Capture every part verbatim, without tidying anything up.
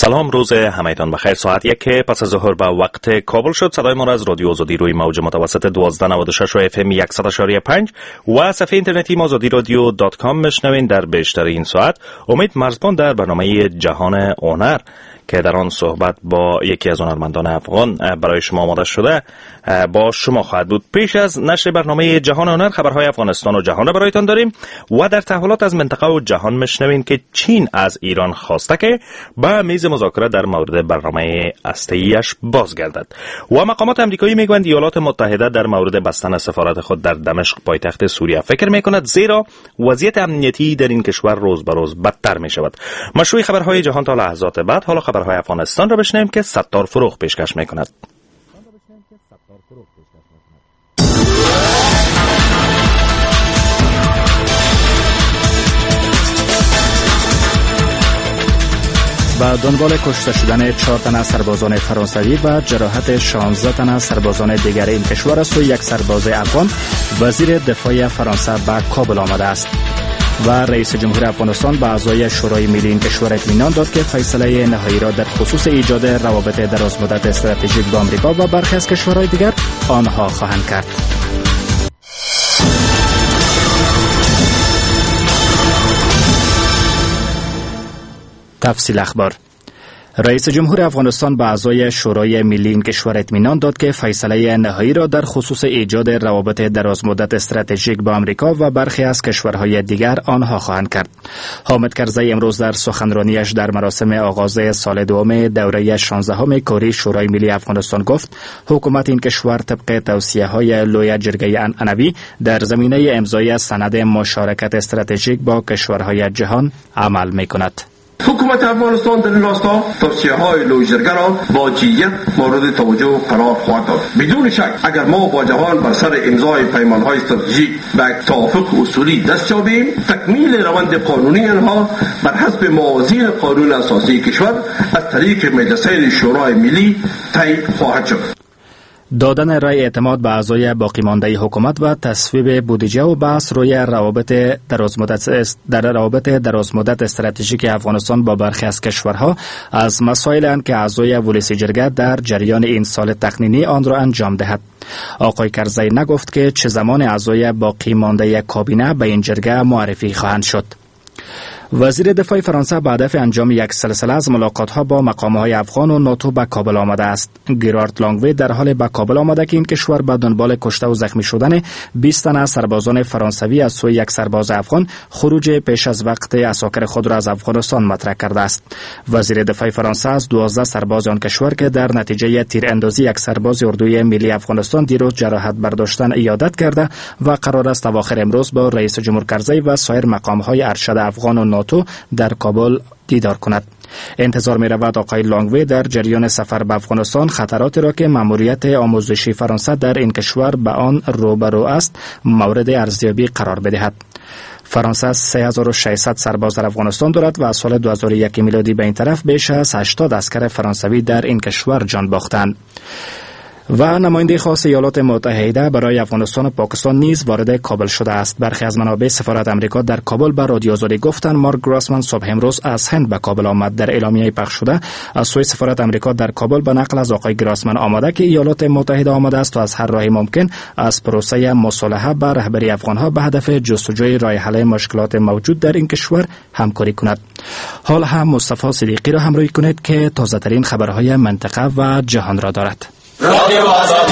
سلام، روز همه‌تان بخیر. ساعت یک پس از ظهر به وقت کابل شد. صدای ما را از رادیو آزادی روی موج متوسط دوازده نود و شش و اف ام صد و پنج و صفحه اینترنتی ما آزادی رادیو دات کام میشنوین. در بیشتر این ساعت امید مرزبان در برنامه جهان هنر که در آن صحبت با یکی از هنرمندان افغان برای شما آماده شده با شما خواهد بود. پیش از نشر برنامه جهان هنر خبرهای افغانستان و جهان را برایتان داریم و در تحولات از منطقه و جهان میشنوین که چین از ایران خواسته که به میز مذاکره در مورد برنامه هسته‌ایش بازگردد و مقامات امریکایی میگویند ایالات متحده در مورد بستن سفارت خود در دمشق پایتخت سوریه فکر میکند، زیرا وضعیت امنیتی در این کشور روز به روز بدتر می شود. مشروع خبرهای جهان تا لحظات بعد. حالا خبرهای افغانستان را بشنویم که ستار فروغ پیشکش میکند. با دنبال کشته شدن چهار تن از سربازان فرانسوی و جراحت شانزده تن از سربازان دیگر این کشور است و یک سرباز افغان، وزیر دفاع فرانسه به کابل آمده است و رئیس جمهور افغانستان به اعضای شورای ملی این کشور اطمینان داد که فیصله نهایی را در خصوص ایجاد روابط درازمدت استراتژیک با آمریکا و برخی از کشورهای دیگر آنها خواهند کرد. تفصیل اخبار. رئیس جمهور افغانستان به اعضای شورای ملی این کشور اطمینان داد که فیصله نهایی را در خصوص ایجاد روابط درازمدت استراتژیک با آمریکا و برخی از کشورهای دیگر آنها خواهند کرد. حامد کرزی امروز در سخنرانیش در مراسم آغاز سال دوم دوره شانزدهم کاری شورای ملی افغانستان گفت حکومت این کشور طبق توصیه‌های لوی جرگه عنعنوی در زمینه امضای سند مشارکت استراتژیک با کشورهای جهان عمل می‌کند. حکومت افغانستان در این راستا توصیه‌های لوژرگه را با جدیت مورد توجه قرار خواهد داد. بدون شک اگر ما با جهان بر سر امضای پیمان‌های استراتژیک و توافق اصولی دست یابیم، تکمیل روند قانونی آنها بر حسب موازین قانون اساسی کشور از طریق مجلس شورای ملی طی خواهد شد. دادن رای اعتماد به اعضای باقی مانده حکومت و تصویب بودجه و بحث روی روابط درازمدت در روابط درازمدت استراتژیک افغانستان با برخی از کشورها از مسائل اند که اعضای ولسی جرگه در جریان این سال تقنینی آن را انجام دهد. آقای کرزی نگفت که چه زمان اعضای باقی مانده کابینه به این جرگه معرفی خواهند شد. وزیر دفاع فرانسه به هدف انجام یک سلسله از ملاقات‌ها با مقام‌های افغان و ناتو به کابل آمده است. گرارد لانگوی در حال به کابل آمده که این کشور به دنبال کشته و زخمی شدن بیست تن از سربازان فرانسوی از سوی یک سرباز افغان خروج پیش از وقت عساکر خود را از افغانستان مطرح کرده است. وزیر دفاع فرانسه از دوازده سرباز آن کشور که در نتیجه تیراندازی یک سرباز اردوی ملی افغانستان دیروز جراحت برداشتن عیادت کرده و قرار است اواخر امروز با رئیس جمهور کرزی و سایر مقام‌های ارشد افغان و ناتو در کابل دیدار کند. انتظار می رود آقای لانگوی در جریان سفر به افغانستان خطراتی را که ماموریت آموزشی فرانسه در این کشور به آن روبرو است مورد ارزیابی قرار بدهد. فرانسه سه هزار و ششصد سرباز در افغانستان دارد و از سال دو هزار و یک میلادی به این طرف بیش از هشتاد عسکر فرانسوی در این کشور جان باختند. و نماینده خاص ایالات متحده برای افغانستان و پاکستان نیز وارد کابل شده است. برخی از منابع سفارت آمریکا در کابل به رادیو آزادی گفتند مارک گراسمن صبح امروز از هند به کابل آمد. در اعلامیه پخش شده از سوی سفارت آمریکا در کابل به نقل از آقای گراسمن آمده که ایالات متحده آمده است و از هر راهی ممکن از پروسه مصالحه با رهبری افغانها به هدف جستجوی راه حل مشکلات موجود در این کشور همکاری کند. حال هم مصطفی صدیقی را همراهی کنید که تازه ترین خبرهای منطقه و جهان را دارد. رادیو آزادی.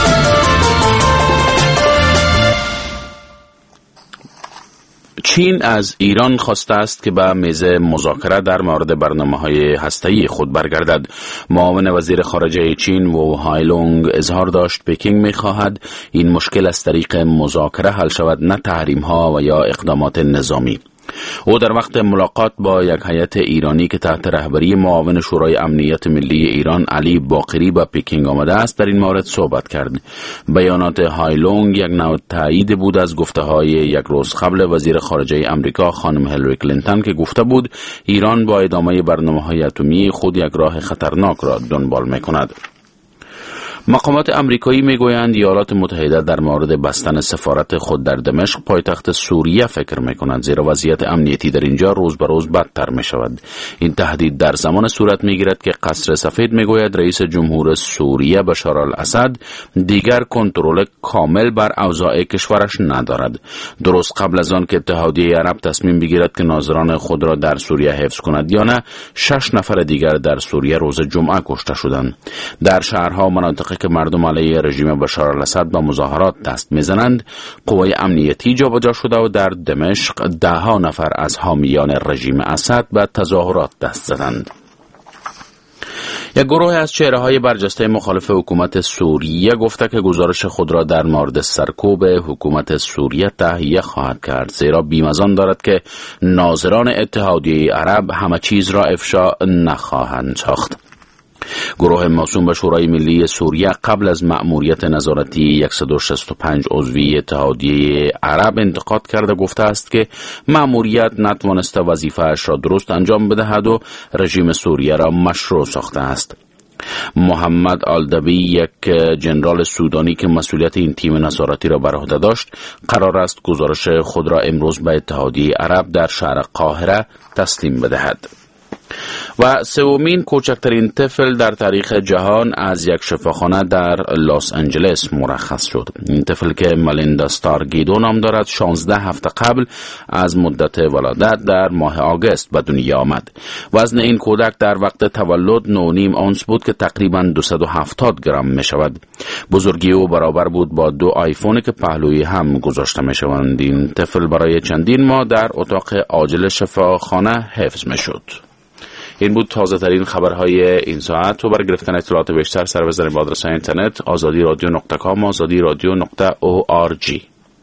چین از ایران خواسته است که به میز مذاکره در مورد برنامه‌های هسته‌ای خود برگردد. معاون وزیر خارجه چین وو هایلونگ اظهار داشت پکینگ می‌خواهد این مشکل از طریق مذاکره حل شود، نه تحریم‌ها و یا اقدامات نظامی. او در وقت ملاقات با یک هیئت ایرانی که تحت رهبری معاون شورای امنیت ملی ایران علی باقری به پکینگ آمده است در این مورد صحبت کرد. بیانات هایلونگ یک نوع تایید بود از گفته‌های یک روز قبل وزیر خارجه امریکا خانم هیلاری کلینتون که گفته بود ایران با ادامه برنامه‌های اتمی خود یک راه خطرناک را دنبال می‌کند. مقامات آمریکایی میگویند ایالات متحده در مورد بستن سفارت خود در دمشق پایتخت سوریه فکر میکنند، زیرا وضعیت امنیتی در اینجا روز به روز بدتر می شود. این تهدید در زمان صورت میگیرد که قصر سفید میگوید رئیس جمهور سوریه بشار الاسد دیگر کنترل کامل بر اوضاع کشورش ندارد. درست قبل از آن که اتحادیه عرب تصمیم بگیرد که ناظران خود را در سوریه حفظ کند یا نه، شش نفر دیگر در سوریه روز جمعه کشته شدند. در شهرها و مناطقی که مردم علیه رژیم بشار الاسد با مظاهرات دست میزنند، قوای امنیتی جابجا شده و در دمشق ده ها نفر از حامیان رژیم اسد به تظاهرات دست زدند. یک گروه از چهره‌های برجسته مخالف حکومت سوریه گفته که گزارش خود را در مورد سرکوب حکومت سوریه تهیه خواهد کرد، زیرا بیم از آن دارد که ناظران اتحادیه عرب همه چیز را افشا نخواهند ساخت. گروه موسوم به شورای ملی سوریه قبل از مأموریت نظارتی صد و شصت و پنج عضوی اتحادیه عرب انتقاد کرده گفته است که مأموریت نتوانسته وظیفه‌اش را درست انجام بدهد و رژیم سوریه را مشروع ساخته است. محمد آلدبی، یک جنرال سودانی که مسئولیت این تیم نظارتی را بر عهده داشت، قرار است گزارش خود را امروز به اتحادیه عرب در شهر قاهره تسلیم بدهد. و سومین کوچکترین طفل در تاریخ جهان از یک شفاخانه در لس آنجلس مرخص شد. این طفل که ملیندا ستارگیدو نام دارد شانزده هفته قبل از مدت ولادت در ماه آگوست به دنیا آمد. وزن این کودک در وقت تولد نه و نیم اونس بود که تقریباً دویست و هفتاد گرم می شود. بزرگی او برابر بود با دو آیفونی که پهلوی هم گذاشته می شوند. این طفل برای چندین ماه در اتاق عاجل شفاخانه حفظ می شد. این بود تازه ترین خبرهای این ساعت و برای گرفتن اطلاعات بیشتر سر بزنید به آدرس اینترنت آزادی رادیو نقطه کام آزادی رادیو نقطه او آر جی.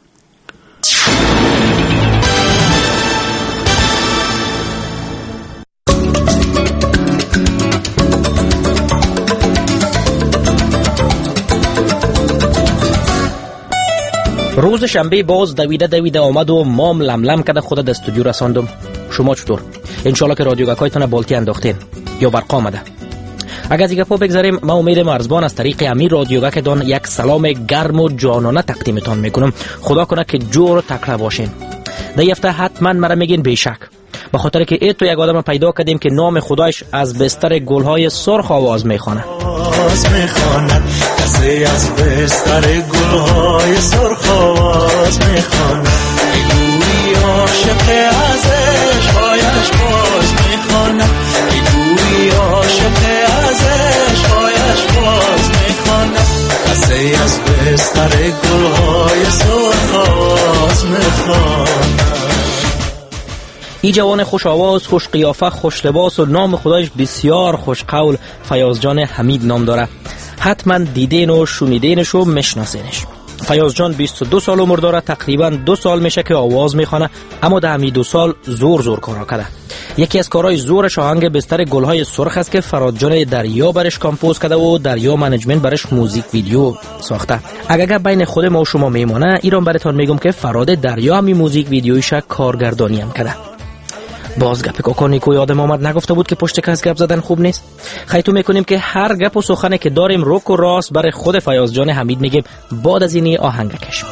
روز شنبه باز دویده دویده آمد و مام لملم کرده خود استودیو رساندم. شما چطور؟ انشالله که رادیو گکایتان بالتی انداختین یا برق آمده. اگر از این گپا بگذاریم، ما امید مرزبان از طریق امیر رادیو گکتان یک سلام گرم و جانانه تقدیمتان میکنم. خدا کنه که جور و تکړه باشین. در هفته حتما مرا میگین بیشک، به خاطر که ای تو یک آدم پیدا کردیم که نام خدایش از بستر گلهای سرخ آواز میخوانه. آواز میخواند کسی از بستر گلهای سرخ آواز میخواند، میگویی عاشق ازش هایش باز میخواند، میگویی عاشق ازش هایش باز میخواند، کسی از بستر گلهای سرخ آواز میخواند. این جوان خوش آواز، خوش قیافه، خوش لباس و نام خدایش بسیار خوش قول فیاض جان حمید نام داره. حتما دیدین و شنیدینش و مشناسینش. فیاض جان بیست و دو سال عمر داره، تقریبا دو سال میشه که آواز میخونه، اما در همین دو سال زور زور کارا کرده. یکی از کارهای زورش آهنگ بستر گلهای سرخ است که فراد جان دریا برش کامپوز کرده و دریا منیجمنت برش موزیک ویدیو ساخته. اگر بین خود ما و شما میمونه، ایران براتون میگم که فراد دریا هم موزیک ویدیویش کارگردانی هم کرده. باز گپ کوکانی کو یادم آمد نگفته بود که پشت کس گپ زدن خوب نیست. خیتو میکنیم که هر گپ و سخنه که داریم روک و راست برای خود فیاض جان حمید میگیم. بعد از اینی آهنگ کشم.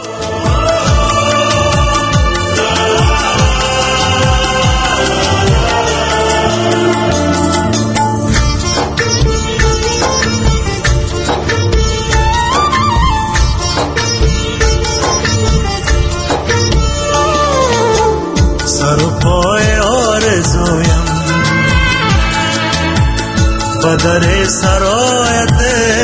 بدر سرایت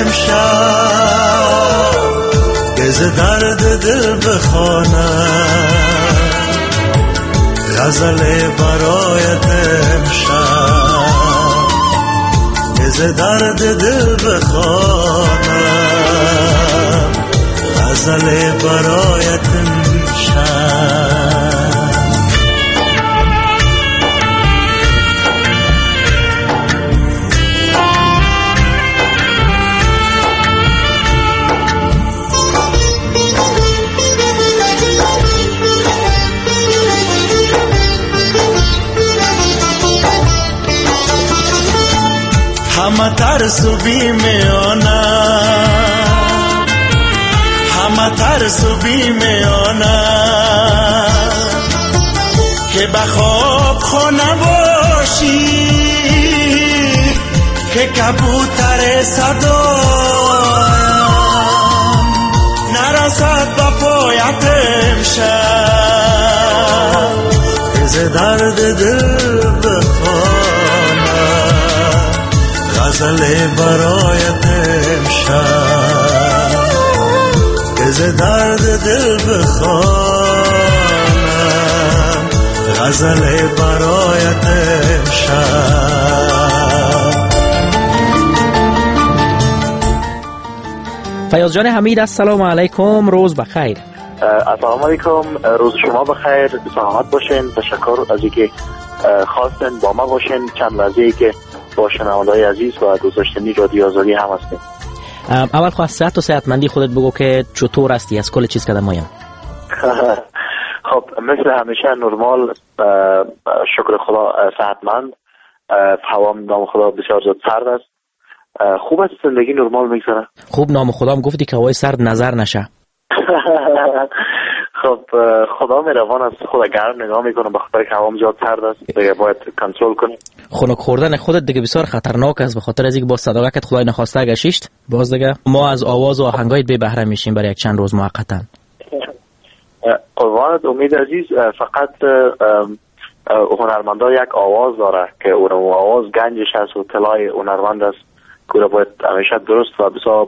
امشب بز درد دل بخوانم، غزل برایت امشب بز درد دل بخوانم، غزل برایت امشب. همه ترس و بیم آنم اما ترس و بیم آنم که بخواب خو نباشی که کبوتر صدایم نرسد با پایت امشب از درد دل بخوانم غزل برایت امشب از درد دل بخوانم غزل برایت امشب. فیاض جان حمید السلام علیکم، روز بخیر. السلام علیکم، روز شما بخیر، سلامت باشین. تشکر از اینکه خواستن با ما باشین چند لحظه‌ای که با شنونده‌های عزیز و دوستداشتنی رادیو آزادی هم هستیم. اول خواست صحت و صحتمندی خودت بگو که چطور هستی، از کل چیز قدم مایم. خب مثل همیشه نرمال، شکر خدا صحتمند، هوام نام خدا بسیار زیاد سرد است. خوب است، زندگی نرمال میگذره. خوب نام خدام گفتی که هوای سرد نظر نشه. خب خدا مهربان است، خدا گرم نگاه میکنه به خاطر که هوام زیاد سرد است، دیگه باید کنترل کنیم. خنک خوردن خودت دیگه بسیار خطرناک است، به خاطر از اینکه با صداقت خدای نخواسته گشیشت باز دیگه ما از آواز و آهنگایت بی بهره میشیم برای یک چند روز موقتا. قربانت امید عزیز، فقط هنرمندا یک آواز داره که اون آواز گنجش است و طلای هنرمند است که باید همیشه درست و بسیار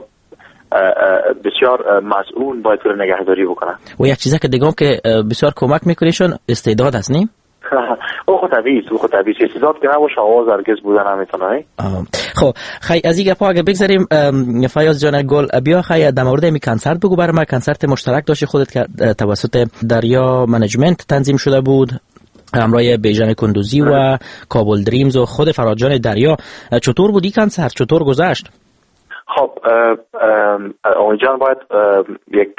بسیار مسئول باید رو نگهداری بکنن. و یک چیزی که دیگه که بسیار کمک میکنیشون استعداد است نیم؟ او خود طبیعی او خود طبیعی استعداد که نباشه آواز هرگز بودن نمیتونه. خب خی از این گپا اگه بگذاریم فیاض جان گل، بیا خی در مورد می کنسرت بگو برام. کنسرت مشترک داشتی خودت که توسط دریا منیجمنت تنظیم شده بود همراه بیژن کندوزی و کابل دریمز و خود فرهاد جان دریا. چطور بود این کنسرت، چطور گذشت؟ خب امید جان باید یک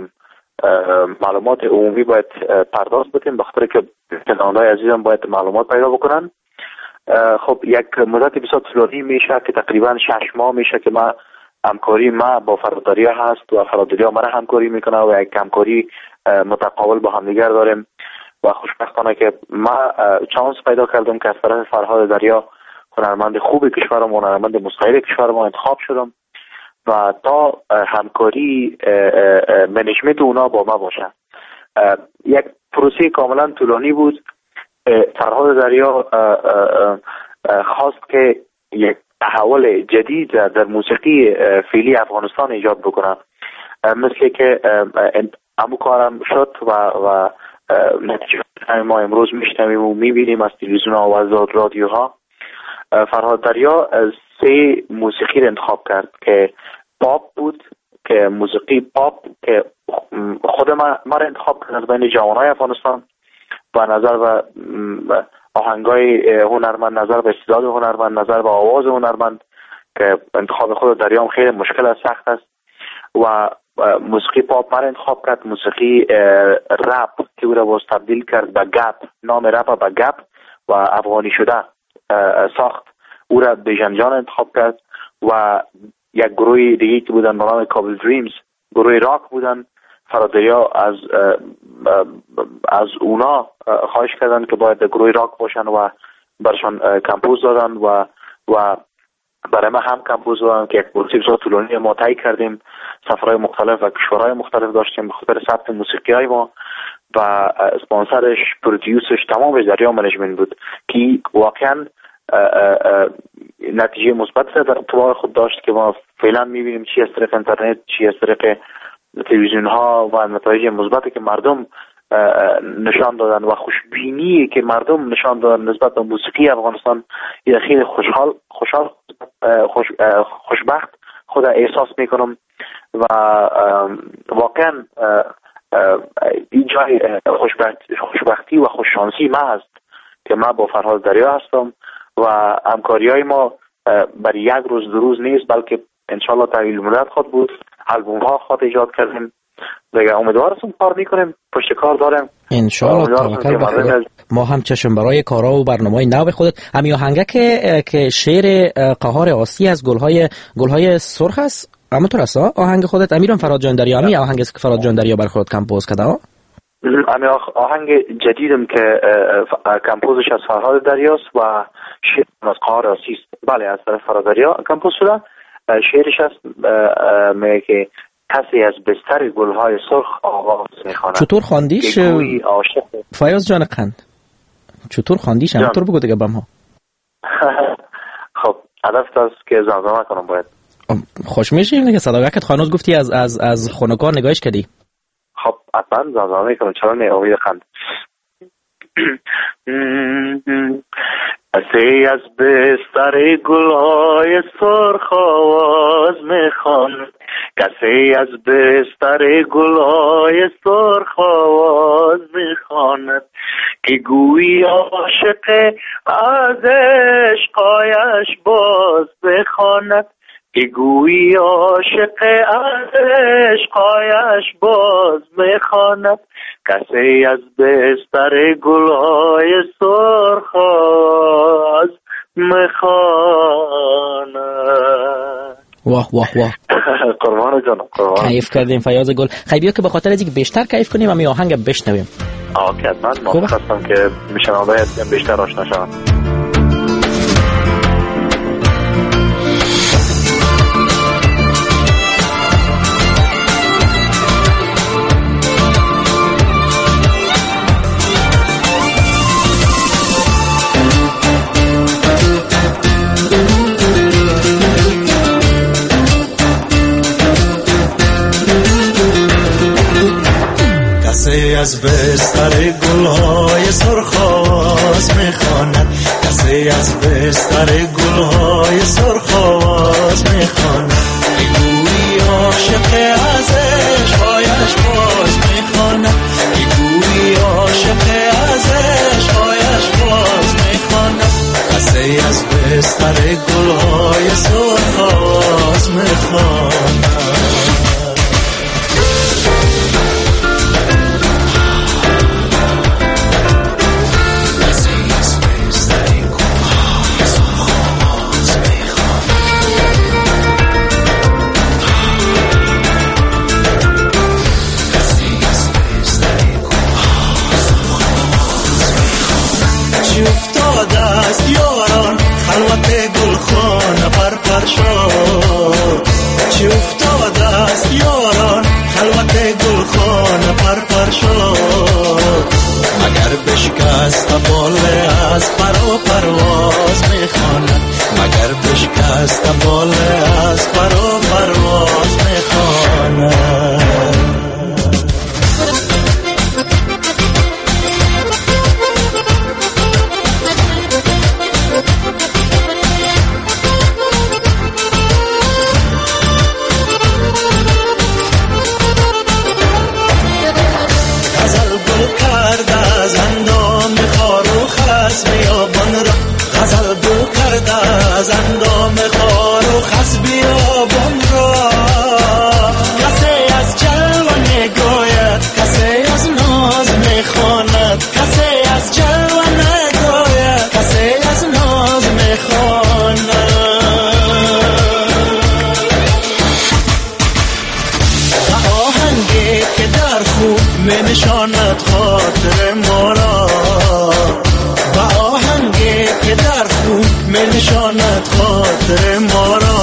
معلومات عمومی باید پرداخت بکنیم، بخاطر که شنونده‌های عزیزم باید معلومات پیدا بکنن. خب یک مدت بسیار طولانی میشه که تقریبا شش ماه میشه که ما همکاری ما با فرهاد دریا هست و فرهاد دریا ما را همکاری میکنه و یک همکاری متقابل با هم دیگر داریم و خوشبختانه که ما چانس پیدا کردم که از طرف فرهاد دریا هنرمند خوب کشورم و هنرمند مستقل کشورم انتخاب شدم و تا همکاری منیجمنت اونا با ما باشه. یک پروسه کاملا طولانی بود. فرهاد دریا خواست که یک تحول جدید در موسیقی فعلی افغانستان ایجاد بکنه، مثل که امو کارم شد و و نتیجه ما امروز میشنویم و میبینیم از تلویزیون ها و از رادیوها. فرهاد دریا سه موسیقی رو انتخاب کرد که پاپ بود، که موسیقی پاپ که خود ما ما رو انتخاب کرد از بین جوانای افغانستان و نظر و آهنگای هنرمند، نظر به استعداد هنرمند، نظر به آواز هنرمند که انتخاب خود دریا هم خیلی مشکل است، سخت است. و موسیقی پاپ ما رو انتخاب کرد، موسیقی رپ که او را باز تبدیل کرد به گپ، نام رپ به گپ و افغانی شده ساخت. او را بیژن جان انتخاب کرد و یک گروه دیگه که بودن به نام کابل دریمز، گروه راک بودن. فرهاد دریا از از اونا خواهش کردن که باید گروه راک باشن و برشان کمپوز دادن و و برای ما هم کمپوز دادن که یک پروسه بسیار طولانی ما طی کردیم، سفرهای مختلف و کشورهای مختلف داشتیم به خاطر ثبت موسیقی های ما و اسپانسرش، پرودیوسرش تمامش دریا منیجمنت بود که واقعا نتیجه مثبت در اتباع خود داشت که ما فعلا میبینیم چی از طریق اینترنت، چی از طریق تلویزیون ها و نتایج مثبتی که مردم نشان دادن و خوشبینی که مردم نشان دادن نسبت به موسیقی افغانستان، یه خیلی خوشحال خوشحال خوش خوشبخت خود احساس میکنم و واقعا این جای خوشبختی, خوشبختی و خوششانسی ما هست که ما با فرهاد دریا هستم و همکاری های ما برای یک روز دو روز نیست، بلکه انشالله طویل مدت خود بود. البوم ها خود ایجاد کردیم دیگه، امیدوارم کار میکنیم، پشت کار داریم انشالله. توکل به خدا. ما هم چشم برای کارا و برنامه‌های نو خودت. همین آهنگه که که شعر قهار آسی از گلهای گلهای سرخ است اما تو رسا آهنگ خودت امیرم فراد جان دریا می آهنگ است که فراد جان دریا بر خودت کمپوز کرده ها؟ امی آهنگ جدیدم که کمپوزش از فرهاد دریاست و شعر از قهار آسیست. بله از طرف فرهاد دریا کمپوز شده. شعرش است میگه که کسی از بستر گلهای سرخ آواز میخواند. چطور خواندیش فیاض جان قند؟ چطور خواندیش؟ همینطور بگو دیگه بهم ها. خب هدف است که زمزمه کنم باید. خوش میشه اینه که صداقت خانوز گفتی از از از خونکار نگاهش کردی. خب حتما زمزمه میکنم چرا نه امید خند. کسی از بستر گلهای سرخ آواز میخواند. کسی از بستر گلهای سرخ آواز میخواند که گویی عاشق از عشقایش باز بخواند که گویی عاشق از عشقایش باز میخواند کسی از بستر گلهای سرخ آواز میخواند. واه واه واه قربان جانم قربان. کیف کردیم فیاض گل. خیلی بیا که به خاطر از اینکه بیشتر کیف کنیم هم آهنگ بشنویم. آه که من ما خواستم که میشنوه بیشتر آشنا شوم. کسی از بستر گلهای سرخ آواز میخواند کسی از بستر گلهای سرخ آواز میخواند بگویی عاشق از عشقایش باز میخواند بگویی عاشق از عشقایش باز میخواند کسی از بستر گلهای سرخ آواز میخواند. چی افتاده است یاران خلوت گلخانه پر پر شد مگر بشکست باله از پر و پرواز میخواند مگر بشکست باله از پر و پرواز میخواند. از اندام خار و خس بیابان را کسی از جلوه نگوید کسی از ناز میخواند کسی از جلوه نگوید کسی از ناز میخواند و آهنگی که در خوب منشاند خاطر ما را و آهنگی که در خوب منشاند خاطر ما را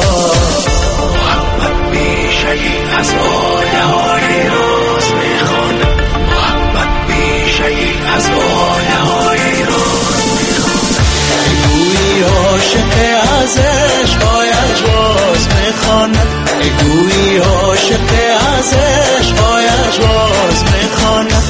محبت بیشه از آیه های راز میخواند محبت بیشه از آیه های راز میخواند بگویی عاشق از عشقایش باز میخواند بگویی عاشق از عشقایش باز میخواند.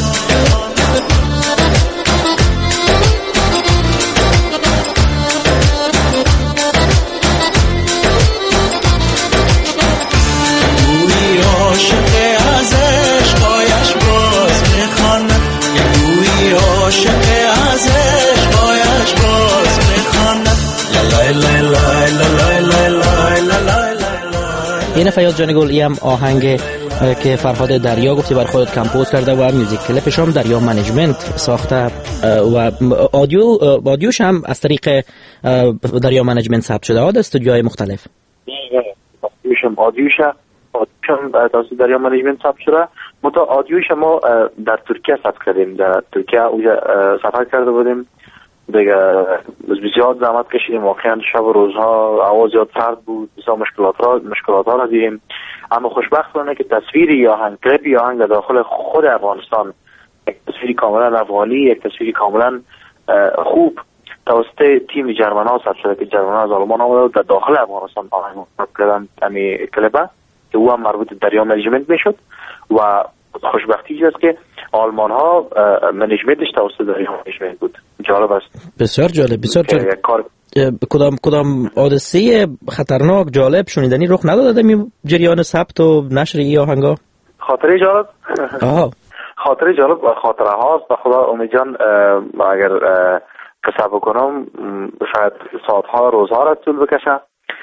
این فیاض جان گل ای هم آهنگ که فرهاد دریا گفتی بر خودت کمپوز کرده و میوزیک کلیپش هم دریا منیجمنت ساخته و آدیو آدیوش هم از طریق دریا منیجمنت ثبت شده در استودیوهای مختلف. ویدیوش هم آدیوش آدیوش هم توسط دریا منیجمنت ثبت شده. متا آدیوش ما در ترکیه ثبت کردیم، در ترکیه اونجا سفر کرده بودیم دیگه، بسیار زحمت کشیدیم، واقعا شب و روزها آواز زیاد سرد بود، بسیار مشکلات را مشکلات ها را دیدیم. اما خوشبختانه که تصویری یا آهنگ کلیپ یا آهنگ در داخل خود افغانستان، یک تصویری کاملا افغانی، یک تصویری کاملا خوب توسط تیم جرمن ها ثبت شده که جرمن ها از آلمان آمده و در داخل افغانستان آهنگ ثبت کردن امی کلیپه که او هم مربوط دریا منیجمنت میشد و خوشبختی است که آلمان ها منیجمنتش توسط دریا منیجمنت بود. جالب است، بسیار جالب، بسیار جالب. کدام کدام حادثه خطرناک جالب شنیدنی رخ نداده در جریان ثبت و نشر این آهنگا؟ خاطره جالب آها خاطره جالب خاطره هاست و خدا امید جان اگر قصه بکنم شاید ساعتها روزها را طول بکشه.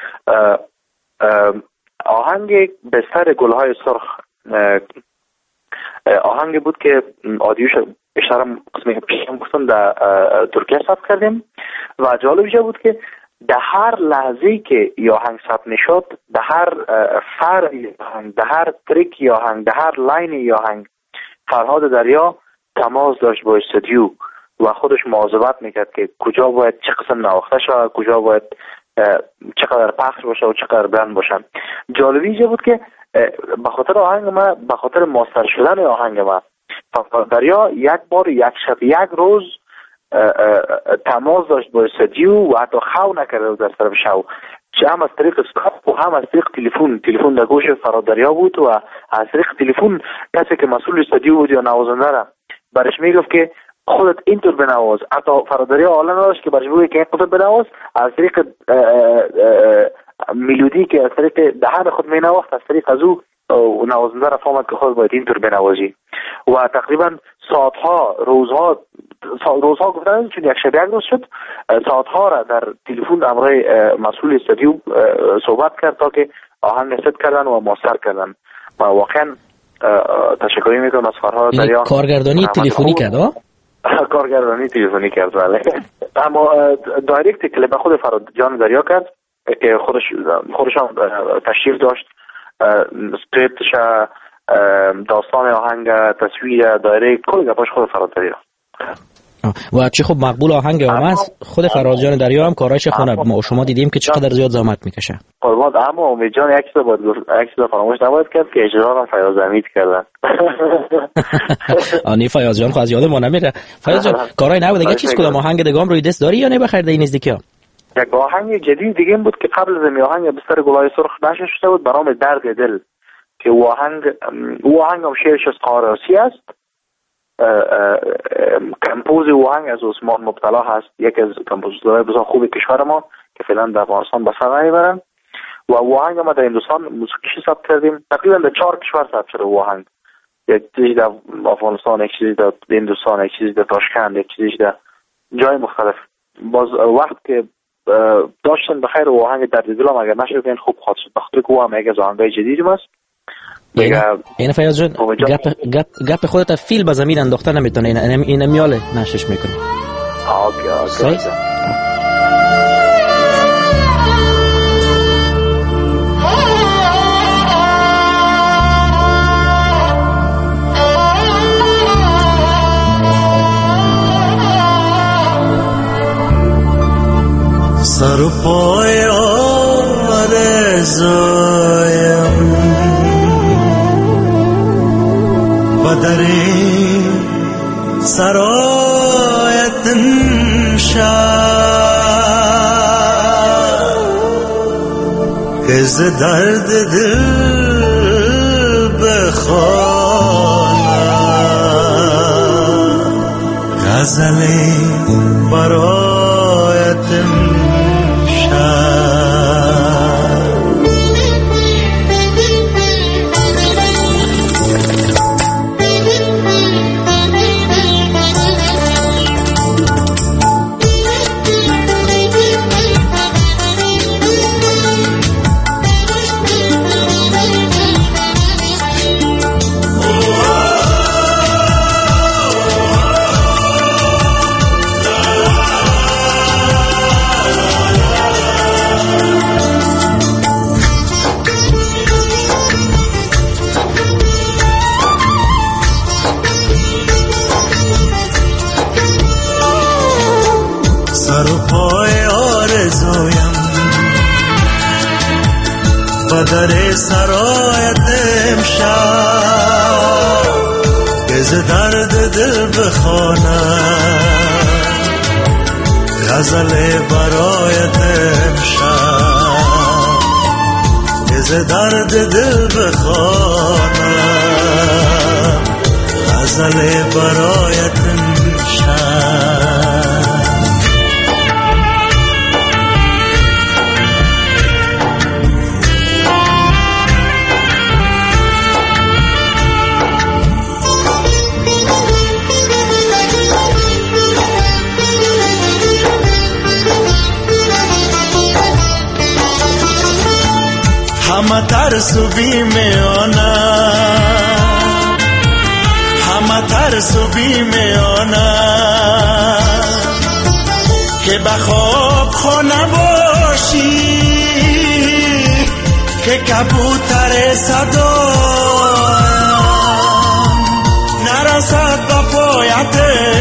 آهنگ بستر گلهای سرخ آهنگ بود که آدیوش بیشتر قسمی پیشم گفتم در ترکیه ثبت کردیم و جالب جا بود که در هر لحظه که این آهنگ ثبت نشد، در هر فر آهنگ، در هر تریک یا آهنگ، در هر لاین یا آهنگ، فرهاد دریا تماس داشت با استودیو و خودش مواظبت میکرد که کجا باید چه قسم نواخته شود، کجا باید چقدر پخش باشه و چقدر بلند باشه. جالبی جا بود که به خاطر آهنگ ما، به خاطر ماستر شدن آهنگ ما، دریا یک بار یک شب یک روز تماس داشت با استودیو و حتی خو نکرده در طرف شو، چه هم از طریق اسکایپ و هم از طریق تلفن. تلفن در گوش فرهاد دریا بود و از طریق تلفن کسی که مسئول استودیو بود یا نوازنده را برش میگفت که خودت اینطور بنواز. حتی فرهاد دریا حالا نداشت که برش بگه که خودت بنواز، از طریق میلودی که از طریق دهن خود می نواخت، از طریق از او نوازنده را فهمد که خود باید اینطور بنوازی و تقریبا ساعتها روزها روزها گفتن چون یک شب یک روز شد، ساعتها را در تلفن امرای مسئول استودیو صحبت کرد تا که آهنگ ست کردن و ماستر کردن و واقعا تشکری میکنم از فرهاد دریا. کارگردانی تلفنی کرد ها؟ کارگردانی تلفنی کرد ولی اما دایرکت کلیپ خود فرهاد جان دریا کرد که خودش خودش هم تشریف داشت، اسکریپتش، داستان آهنگ، تصویر، دایرکت، کل گپاش خود فرهاد دریا. و چه خوب مقبول آهنگ هم است. خود فرهاد جان دریا هم کارایش خونه ما شما دیدیم که چقدر زیاد زحمت میکشه. قربان، اما امید جان یک چیز باید یک چیز فراموش نباید کرد که اجرا هم فیاض حمید کردن. آنی فیاض جان خو از یاد ما نمیره. فیاض جان کارای نبود دیگه. چیز کدام آهنگ دگام روی دست داری یا نه بخیر در این نزدیکی ها؟ یک آهنگ جدید دیگه بود که قبل از این آهنگ بستر گلهای سرخ نشر شده بود، برام درد دل، که او آهنگ او آهنگ هم شعرش از قاراسی است. کمپوز او آهنگ از عثمان مبتلا هست، یکی از کمپوزیتورهای بسیار خوب کشور ما که فعلا در افغانستان به سر نمیبرن و او آهنگ ما در هندوستان موسیقیش ثبت کردیم. تقریبا در چهار کشور ثبت شده او آهنگ، یک چیزی در افغانستان، یک چیزی در هندوستان، یک چیزی در تاشکند، یک چیزی در جای مختلف. باز وقت که داشتن بخیر و آهنگ درد دلم اگر نشد این خوب خاطر شد، بخاطر که او هم یک از آهنگای جدیدی است. این فیاض جان گپ گپ گپ خودت فیل به زمین انداخته نمیتونه، این این میاله نشش میکنه. اوکی اوکی. سر و پای آرزویم و در سرایت شب که ز درد دل بخوانم غزلی برایت و در سرایت امشب از درد دل بخوانم غزل برایت امشب از درد دل بخوانم غزل برایت امشب همه ترس و بیم آنم همه ترس و بیم آنم که بخواب خانه باشی که کبوتر صدایم نرسد به پایت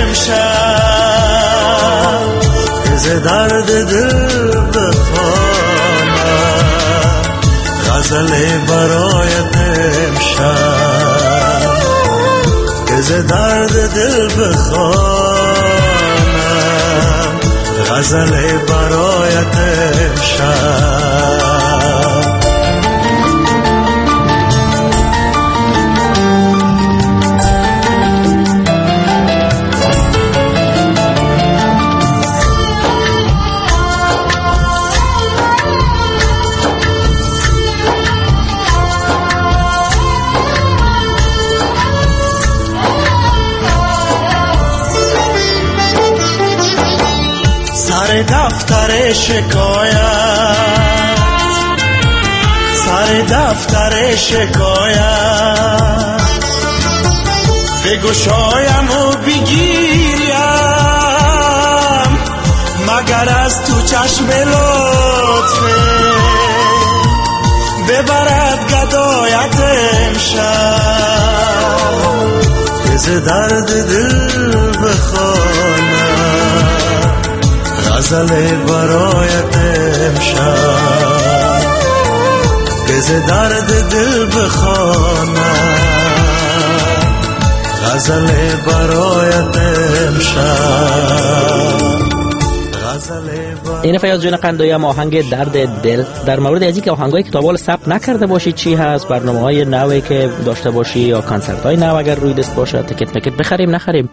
امشب از درد دل بخوانم غزل برایت امشب از درد دل بخوانم غزل برایت امشب سر دفتر شکایت سر دفتر شکایت بگشایم و بگیریم مگر از تو چشم لطفه ببرد گدایت امشب از درد دل بخوانم غزل برایت امشب از درد دل بخوانم غزل برایت امشب این فیاض جان قندایی هم آهنگ درد دل. در مورد از اینکه آهنگایی که تا حالا ثبت نکرده باشی چی هست، برنامه‌های نوی که داشته باشی یا کنسرت‌های نو اگر روی دست باشه، تیکت مکت بخریم نخریم؟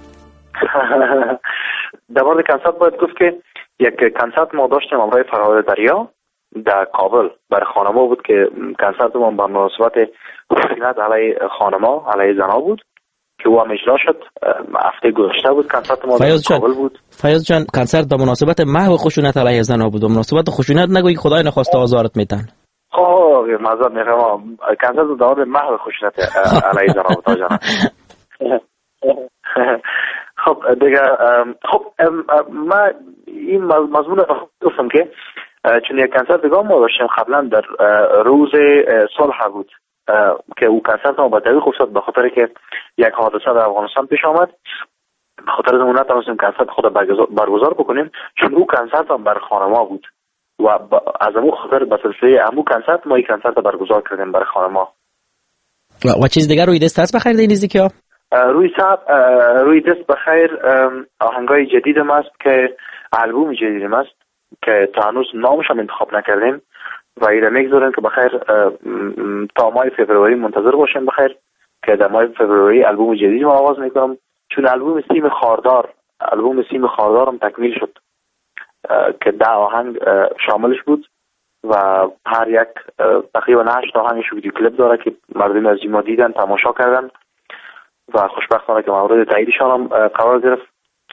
در مورد کنسرت باید گفت که یک کنسرت ما داشتیم امروز فرهاد دریا در کابل برای خانما بود که کنسرت ما به مناسبت خشونت علیه خانما علیه زنها بود که او هم اجرا شد. هفته گذشته بود کنسرت ما در کابل بود. فیاض جان کنسرت به مناسبت محو خشونت علیه زنها بود. به مناسبت خشونت نگویی خدای نخواسته آزارت میتن. خب معذرت میخوام، کنسرت در مورد محو خشونت علیه زنها بود جان. خب دیگه خب ما این مضمون گفتم که چون یک کنسرت دیگه ما داشتیم قبلا در روز صلح بود که او کنسرت ما با تعویق افتاد به خاطر که یک حادثه در افغانستان پیش آمد. به خاطر اون نتونستیم کنسرت خود برگزار بکنیم چون او کنسرت هم بر خانما بود و از امو خاطر به سلسله امو کنسرت ما این کنسرت برگزار کردیم برای خانما. و چیز دیگه روی دست هست بخیر دینیزی که روی صاحب روی دست بخیر آهنگای جدیدم است که البوم جدیدم است که تا هنوز نامش هم انتخاب نکردیم و ایره میگذاریم که بخیر تا ماه فوریه منتظر باشیم بخیر که در ماه فوریه البوم جدید ما آغاز میکنم چون البوم سیم خاردار البوم سیم خاردارم تکمیل شد که ده آهنگ شاملش بود و هر یک تقریبا هشت آهنگش ویدیو کلیپ داره که مردم از ما دیدن تماشا کردن و خوشبختانه که مورد تاییدشان هم قرار گرفت.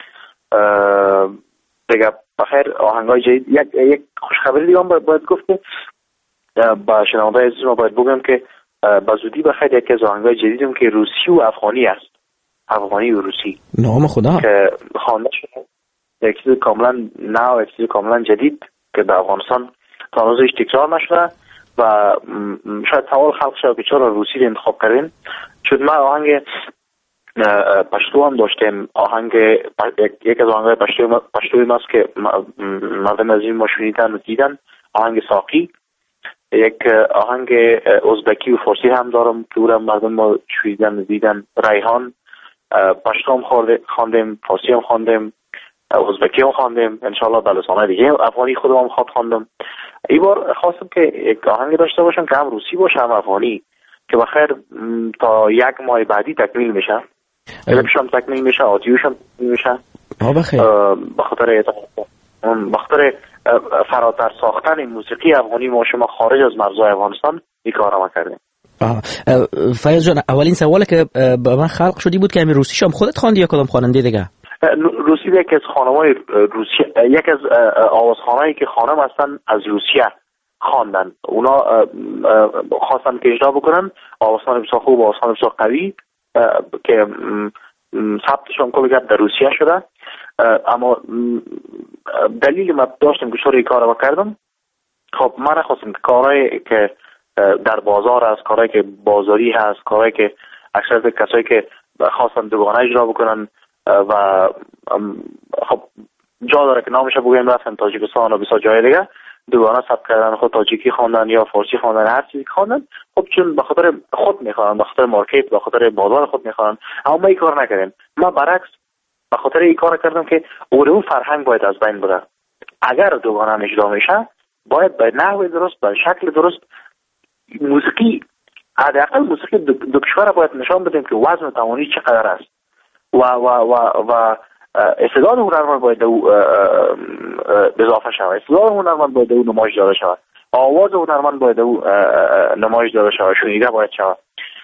دیگه بخیر آهنگای جدید یک یک خوشخبری دیگه هم باید گفت که با شنوندگان عزیز ما باید بگم که با زودی بخیر یکی از آهنگای جدیدم که روسی و افغانی است، افغانی و روسی نام خدا که خوانده شده یک چیز کاملا نو، یک چیز کاملا جدید که در افغانستان تا هنوز هیچ تکرار نشده و شاید سوال خلق شد که چرا روسی رو انتخاب کردین. چون ما آهنگ پشتو هم داشتیم، آهنگ یک از آهنگای پشتو پشتوی ماست که مردم از این ما شنیدن و دیدن، آهنگ ساقی یک آهنگ ازبکی و فارسی هم دارم که او را مردم ما شنیدن دیدن. ریحان پشتو هم خواندیم، فارسی هم خواندیم، ازبکی هم خواندیم، انشالله به لسان‌های دیگه افغانی خودم هم خواد خواندم. این بار خواستم که یک آهنگ داشته باشم که هم روسی باشه هم افغانی، که بخیر تا یک ماه بعدی تکمیل میشه، کلیپش هم تکمیل میشه، آدیوش هم تکمیل میشه. به خاطر به خاطر فراتر ساختن موسیقی افغانی ما شما خارج از مرزهای افغانستان این کار ما کردیم. فیاض جان، اولین سوالی که به من خلق شدی بود که همین روسیش هم خودت خواندی یا کدام خواننده دیگه؟ روسی یکی از خانم‌های روسیه، یک از آوازخوانایی که خانم هستن از روسیه خواندن. اونا خواستن که اجرا بکنن آوازخوان بسیار خوب، آوازخوان بسیار قوی که ثبتشون کل گپ در روسیه شده. اما دلیل ما داشتم که شروع کار بکردم. خب من نخواستم که کارهایی که در بازار هست، کارهایی که بازاری هست، کارهایی که اکثر کسایی که خواستن دوگانه اجرا بکنن و خب جا داره که نامش بگویم رفتن تاجیکستان و بسیار جای دیگه دوگانه ثبت کردن، خود تاجیکی خواندن یا فارسی خواندن، هر چیزی خواندن. خب چون به خاطر خود میخوان، به خاطر مارکت، به خاطر بازار خود میخوان، اما ما این کار نکردیم. ما برعکس به خاطر این کار کردم که اون فرهنگ باید از بین بره. اگر دوگانه اجرا میشه باید به نحو درست، به شکل درست موسیقی، حداقل موسیقی دو کشور باید نشان بدیم که وزن و توانایی چقدر است و و و و استعداد هنرمند باید او اضافه شود، استعداد هنرمند باید او نمایش داده شود، آواز هنرمند باید او نمایش داده شود، شنیده باید شود.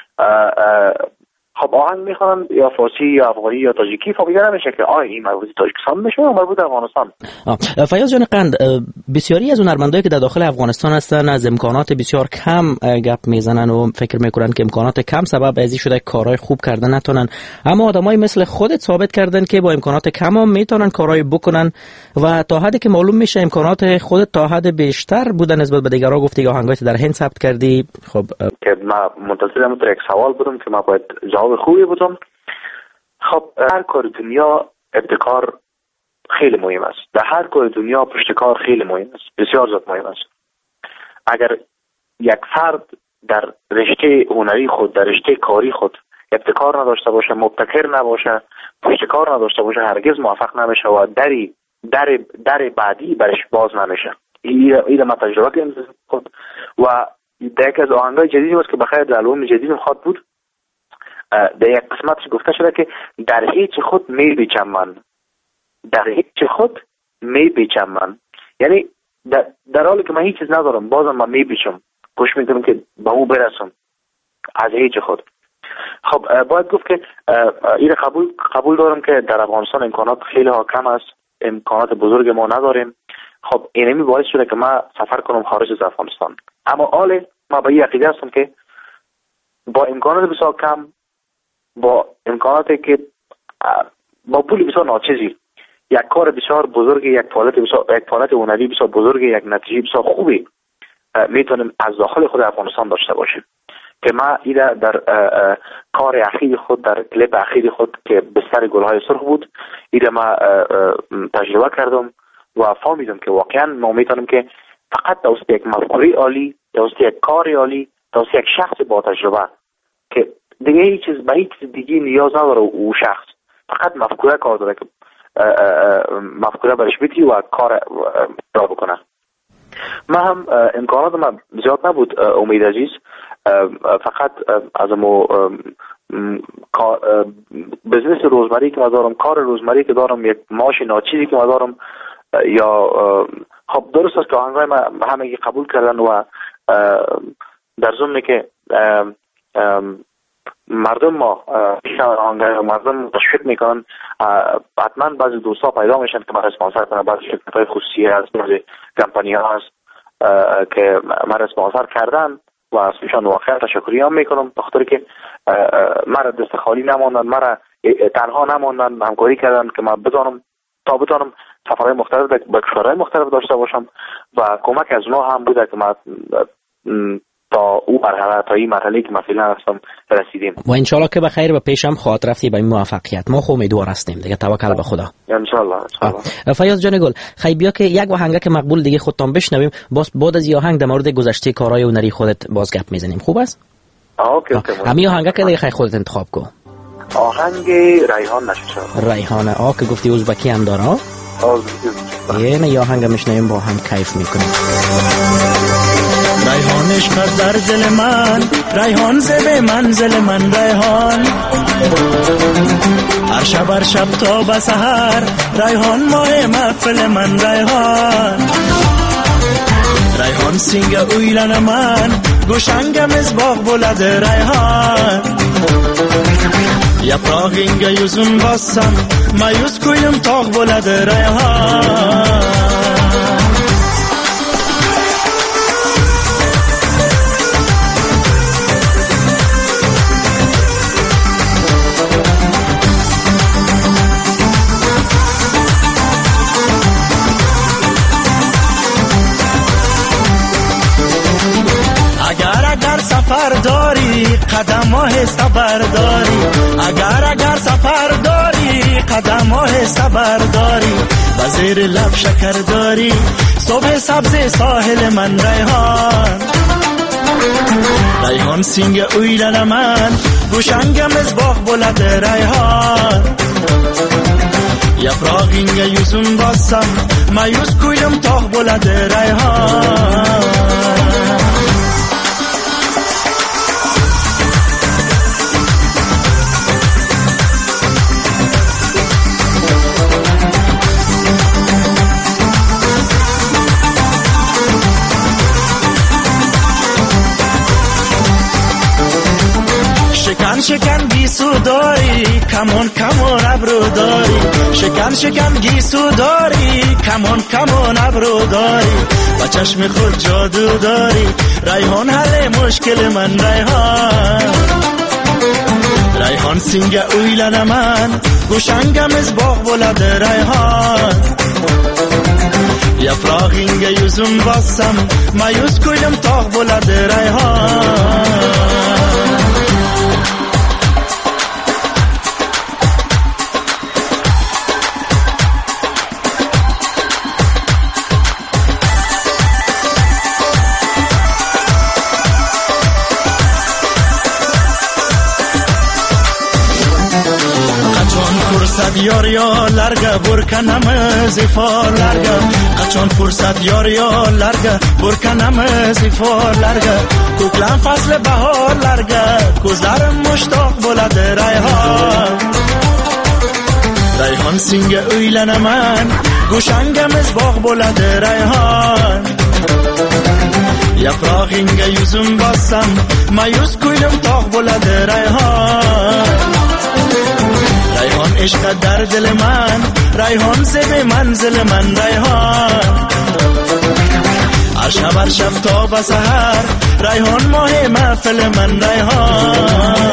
خب آهنگ میخوانن یا فارسی یا افغانی یا تاجیکی، خب دیگه نمیشه که آه این مربوط تاجیکستان میشه یا مربوط افغانستان. فیاض جان قند، بسیاری از هنرمندایی که در داخل افغانستان هستن از امکانات بسیار کم گپ میزنن و فکر میکنن که امکانات کم سبب ازی شده کارهای خوب کردن نتونن، اما آدمای مثل خودت ثابت کردن که با امکانات کم هم میتونن کارهای بکنن و تا حدی که معلوم میشه امکانات خودت تا حد بیشتر بودن نسبت به دیگرها. گفتی که آهنگات در هند ثبت کردی. خب که ما منتظرم تو یک سوال بودم که ما باید جواب خوبی بودم. خب هر کار دنیا ابتکار خیلی مهم است، در هر کار دنیا پشتکار خیلی مهم است، بسیار زیاد مهم است. اگر یک فرد در رشته هنری خود، در رشته کاری خود ابتکار نداشته باشه، مبتکر نباشه، پشتکار نداشته باشه، هرگز موفق نمیشه و دری در در بعدی برش باز نمیشه. این ما تجربه کردیم خود و در یک از آهنگای جدیدی بود که بخیر در البوم جدید خود بود، در یک قسمتش گفته شده که در هیچ خود می بیچم من، در هیچ خود می بیچم من، یعنی در, در حالی که من هیچ چیز ندارم بازم من می بیچم، کوشش میکنم که به اون برسم از هیچ خود. خب باید گفت که این قبول قبول دارم که در افغانستان امکانات خیلی ها کم است، امکانات بزرگ ما نداریم. خب اینمی باعث شده که من سفر کنم خارج از افغانستان، اما حال ما به این عقیده هستم که با امکانات بسیار کم، با امکاناتی که با پول بسیار ناچیزی یک کار بسیار بزرگ، یک فعالیت بسیار یک فعالیت هنری بسیار بزرگ، یک نتیجه بسیار خوبی میتونیم از داخل خود افغانستان داشته باشیم. که ما ایده در کار اخیر خود، در کلیپ اخیر خود که بستر گلهای سرخ بود، ایده ما تجربه کردم و فهمیدم که واقعا ما میتونیم که فقط توسط یک مفکوره عالی، توسط یک کار عالی، توسط یک شخص با تجربه که دیگه هیچ چیز به هیچ چیز دیگه نیاز نداره، او شخص فقط مفکوره کار داره که مفکوره برش بیتی و کار را بکنه. ما هم امکانات ما زیاد نبود امید عزیز، فقط از امو بزنس روزمری که ما دارم، کار روزمری که دارم، یک معاش ناچیزی که ما دارم، یا خب درست است که آهنگای ما همگی قبول کردن و در ضمن که مردم ما آهنگای مردم تشویق میکنن، حتما بعضی دوستا پیدا میشن که ما اسپانسر کنن، بعضی شرکت‌های خصوصی هست، بعضی کمپانی ها هست که ما اسپانسر کردن و ازشان واقعا تشکری هم میکنم، به خاطر که مرا دست خالی نماندن، مرا تنها نماندن، همکاری کردن که ما بتونم تا بتونم سفرهای مختلف به کشورهای مختلف داشته باشم و کمک از اونها هم بوده که ما تا او مرحله تا این مرحله که مثلا هستم رسیدیم و ان شاء الله که بخیر و پیشم خواهد رفتی به این موفقیت. ما خو امیدوار هستیم دیگه، توکل به خدا ان شاء الله. فیاض جان گل، خیلی بیا که یک آهنگ که مقبول دیگه خودتان بشنویم، باز بعد از این آهنگ در مورد گذشته کارهای هنری خودت باز گپ میزنیم. خوب است؟ اوکی اوکی. همین آهنگ که دیگه خیلی خودت انتخاب کو. آهنگ ریحان نشه. ریحانه آ که گفتی ازبکی هم داره. یه نه آهنگ میشنویم با هم کیف میکنیم. ریحانش قد در دل من، ریحان زبه منزل من ریحان، هر شب هر شب تا به سحر ریحان ماه محفل من ریحان، ریحان سینگ اویلن من گوشنگم از باغ بلد ریحان، yapraq inga yuzun bassam mayus ko'yim tog' bo'ladi rayhon. agar agar safar dori qadamah sabar dori, agar agar safar dori qadamah sabar dori, bazir lab shakar dori صبح سبز ساحل من ریحان، ریحان سینگ اویلن من گوشنگم از باغ بلد ریحان، yapraq inga yuzun bassam mayus ko'yim tog' bo'ladi ریحان. شکن شکن گیسو داری کمون کمون ابرو داری، شکن شکن گیسو داری کمون کمون ابرو داری، با چشم خود جادو داری ریحان حل مشکل من ریحان، ریحان سینگ اویلن من گوشنگم از باغ بلد ریحان، yapraq inga yuzun bassam mayus ko'yim tog' bo'ladi ریحان. yar yarlarga burkanamiz iforlarga, qachon fursat yar yarlarga burkanamiz iforlarga, ko'klam fasli bahorlarga ko'zlarim mushtoq bo'ladi ریحان، ریحان senga uylanaman go'shangamiz bog' bo'ladi ریحان، yaprog'ingga yuzim bossam mayus ko'nglim tog' bo'ladi ریحان، ریحان عشق در دل من، ریحان زب منزل من ریحان، هر شب هر شب تا به سحر ریحان ماه محفل من ریحان.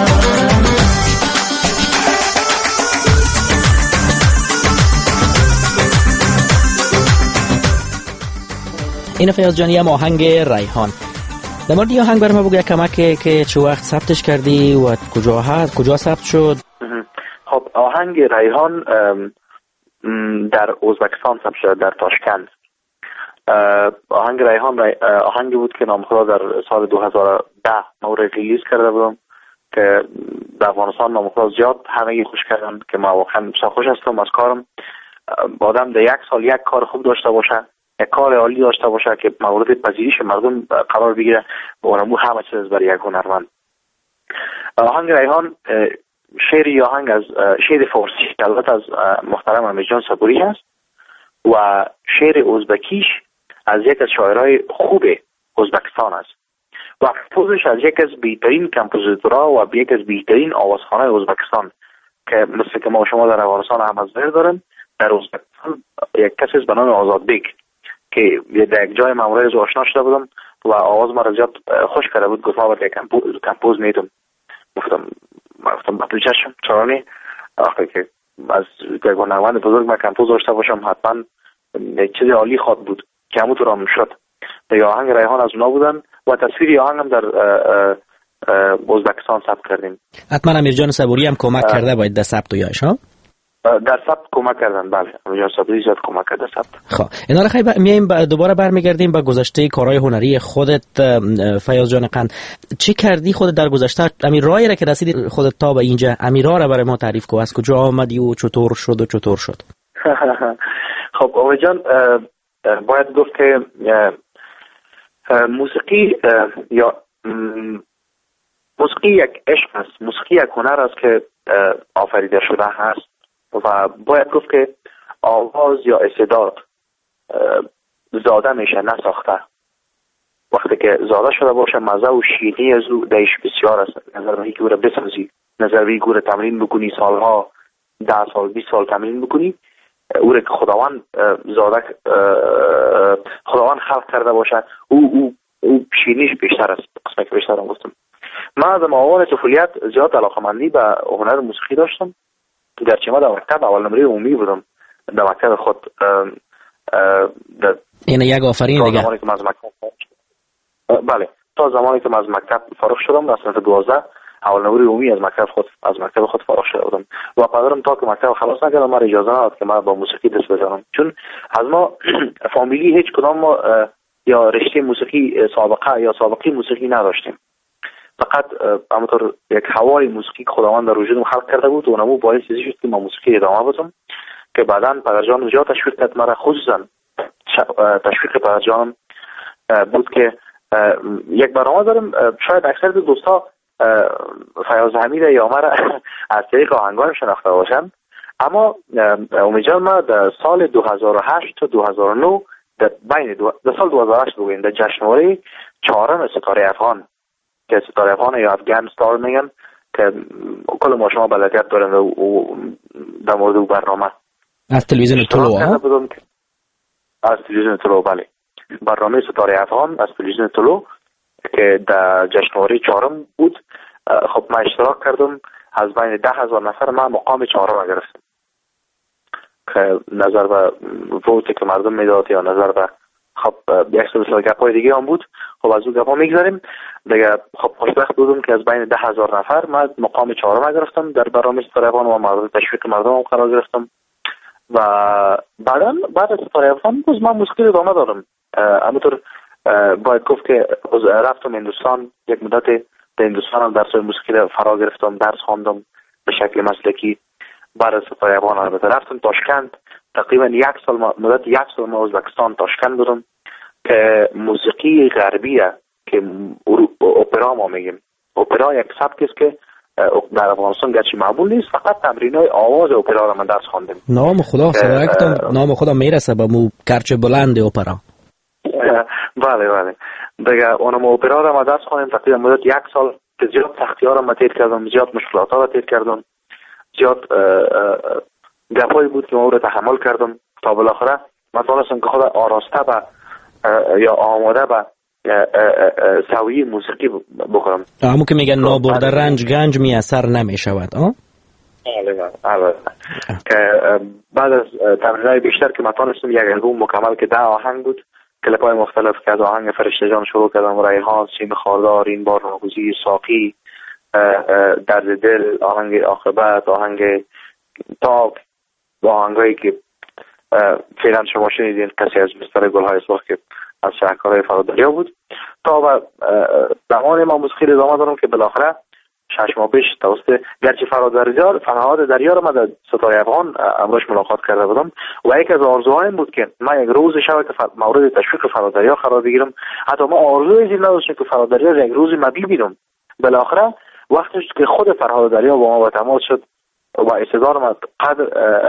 این فیاض جانی هم آهنگ ریحان. در مورد این آهنگ برام بگو کمک که چه وقت ثبتش کردی و کجا هست، کجا ثبت شد؟ خب آهنگ ریحان در ازبکستان ثبت شد، در تاشکند. آهنگ ریحان آهنگی بود که نامخدا در سال دو هزار و ده ما ریلیز کرده بودم که در افغانستان نامخدا زیاد همگی خوش کردن که ما واقعا خوش هستم از کارم. آدم در یک سال یک کار خوب داشته باشه، یک کار عالی داشته باشه که مورد پذیرش مردم قرار بگیره، به اونمو همه چیز برای یک هنرمند. آهنگ ریحان شعری آهنگ از شعر فارسی البته از محترم امیرجان صبوری هست و شعر ازبکیش از یک از شاعرای خوب ازبکستان است و پوزش از یک از بهترین کمپوزیتورها و یک از بهترین آوازخوانای ازبکستان که مثل که ما شما در افغانستان هم از داریم، در ازبکستان یک کسی به نام آزادبیک که در یک جای مامورای از آشنا شده بودم و آواز ما را زیاد خوش کرده بود، گفت ما باید کمپوز میدم. گفتم گفتم با چشم چرانی آخه که از یک هنرمند بزرگ من کمپوز داشته باشم حتما یک چیز عالی خواد بود که همونطور هم شد. دیگه آهنگ ریحان از اونا بودن و تصویر آهنگ هم در ازبکستان ثبت کردیم. حتما امیر جان صبوری هم کمک کرده باید در ثبت و یاش ها؟ در ثبت کمک کردن، بله. امیر جان صبوری زیاد کمک کرده ثبت. خب اینا رو خیلی ب... میایم ب... دوباره برمیگردیم به گذشته کارهای هنری خودت. فیاض جان قند، چی کردی خودت در گذشته؟ امیر راهی را که رسیدی خودت تا به اینجا، امیرا را برای ما تعریف کن، از کجا آمدی و چطور شد و چطور شد؟ خب امیر جان باید گفت که موسیقی یا موسیقی یک عشق است، موسیقی یک هنر است که آفریده شده هست و باید گفت که آواز یا استعداد زاده میشه نه ساخته. وقتی که زاده شده باشه مزه و شیرینی از او دیش بسیار است. نظر به اینکه او را بسازی، نظر به اینکه او را تمرین بکنی، سالها ده سال بیست سال تمرین بکنی، او را که خداوند زاده خداوند خلق کرده باشه، او او او شیرینیش بیشتر است. قسمه که بیشتر هم گفتم. من از آوان طفولیت زیاد علاقه‌مندی به هنر موسیقی داشتم. گرچه ما در مکتب اول نمره عمومی بودم در مکتب خود. این یک آفرین دیگه. زمانی که من از مکتب بله تا زمانی که من از مکتب فارغ شدم در سنت دوازده اول نمره عمومی از مکتب خود از مکتب خود فارغ شده بودم و پدرم تا که مکتب خلاص نکردم من اجازه نداد که من با موسیقی دست بزنم، چون از ما فامیلی هیچ کدام ما یا رشته موسیقی سابقه یا سابقه موسیقی نداشتیم. فقط همونطور یک هوای موسیقی خداوند در وجودم خلق کرده بود و اونمو باعث چیزی شد که ما موسیقی ادامه بدم که بعداً پدرجانم زیاد تشویق کرد مرا. خصوصا تشویق پدرجانم بود که یک برنامه دارم، شاید اکثر دوستا فیاض حمید یا مرا از طریق آهنگایم شناخته باشند، اما امیدوارم ما در سال دو هزار و هشت تا دو هزار و نه در بین دو... در سال دو هزار و هشت بگویم در جشنواره چهارم ستاره افغان که ستاره افغان یا افغان ستار میگن که کل ما شما بلدیت دارن و در مورد او برنامه از تلویزیون طلوع از تلویزیون طلوع بله برنامه ستاره افغان از تلویزیون طلوع که در جشنواره چهارم بود. خب من اشتراک کردم، از بین ده هزار نفر من مقام چهارم گرفتم که نظر به ووتی که مردم میداد یا نظر به خب یک سلسله گپای دیگه هم بود. خب از اون گپا میگذاریم دیگه. خب خوشبخت بودم که از بین ده هزار نفر من مقام چهارم گرفتم در برنامه ستاره افغان و مورد تشویق مردم هم قرار گرفتم و بعدا بعد از ستاره افغان باز من موسیقی رو ادامه دادم. همونطور باید گفت که رفتم هندوستان، یک مدت در هندوستان هم درس موسیقی رو فرا گرفتم، درس خواندم به شکل مسلکی. بعد از ستاره افغان البته رفتم تاشکند، تقریبا یک سال مدت یک سال ما ازبکستان تاشکند بودم که موسیقی غربیه که اپرا ما میگیم. اپرا یک سبکی است که در افغانستان گرچه معمول نیست، فقط تمرینای آواز اپرا را من درس خواندم. نام خدا سرکتم نام خدا میرسه به مو کرچ بلند اپرا. بله بله دیگه اونم اپرا را من درس خواندم تقریبا مدت یک سال که زیاد سختی‌ها را من تیر کردم، زیاد مشکلات‌ها را تیر کردم، زیاد گپایی بود که ما رو تحمل کردم تا بالاخره من تونستم که خود آراسته به یا آماده به سویه موسیقی بکنم. همون که میگن نابرده رنج گنج میسر نمیشود. آه؟ بله بله که بعد از تمرینای بیشتر که من تونستم یک البوم مکمل که ده آهنگ بود، کلیپ‌های مختلف که از آهنگ فرشته جان شروع کردم، ریحان، سیم خاردار، این بار ناگزیر، ساقی، درد دل، آهنگ عاقبت، آهنگ تاک، آهنگایی که فعلا شما شنیدین کسی از بستر گل‌های سرخ که از شهکارهای فرادریا بود، تا و زمان ما موسیقی رو ادامه دارم که بالاخره شش ماه پیش توسط گرچه فرادریا فرهاد دریا رو من در ستاره افغان امروز ملاقات کرده بودم و یک از آرزوهایم بود که من یک روز شب که مورد تشویق فرادریا قرار بگیرم. حتی ما آرزوی این نداشتیم که فرادریا یک روزی من ببینم. بالاخره وقتی که خود فرهاد دریا با ما به تماس شد و استعداد ما قدر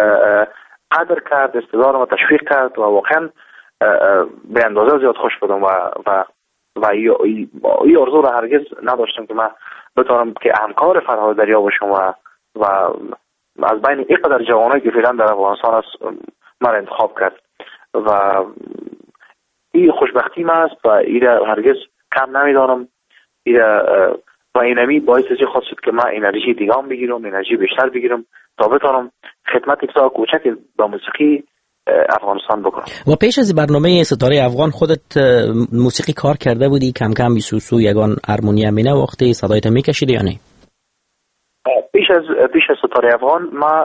قدر کرد، استعداد ما تشویق کرد و واقعا به اندازه زیاد خوش بودم و و و این آرزو را هرگز نداشتم که من بتونم که همکار فرهاد دریا باشم و و از بین اینقدر جوانایی که فعلا در افغانستان است من انتخاب کرد و این خوشبختی من است و این هرگز کم نمیدانم. این و اینمی باعث از خود شد که من انرژی دیگه هم بگیرم، انرژی بیشتر بگیرم تا بتونم خدمت یک سال کوچک با موسیقی افغانستان بکنم. و پیش از برنامه ستاره افغان خودت موسیقی کار کرده بودی؟ کم کم بی سوسو یگان هارمونیم می نواختی، صدایت میکشیدی یا نه؟ پیش از پیش از ستاره افغان ما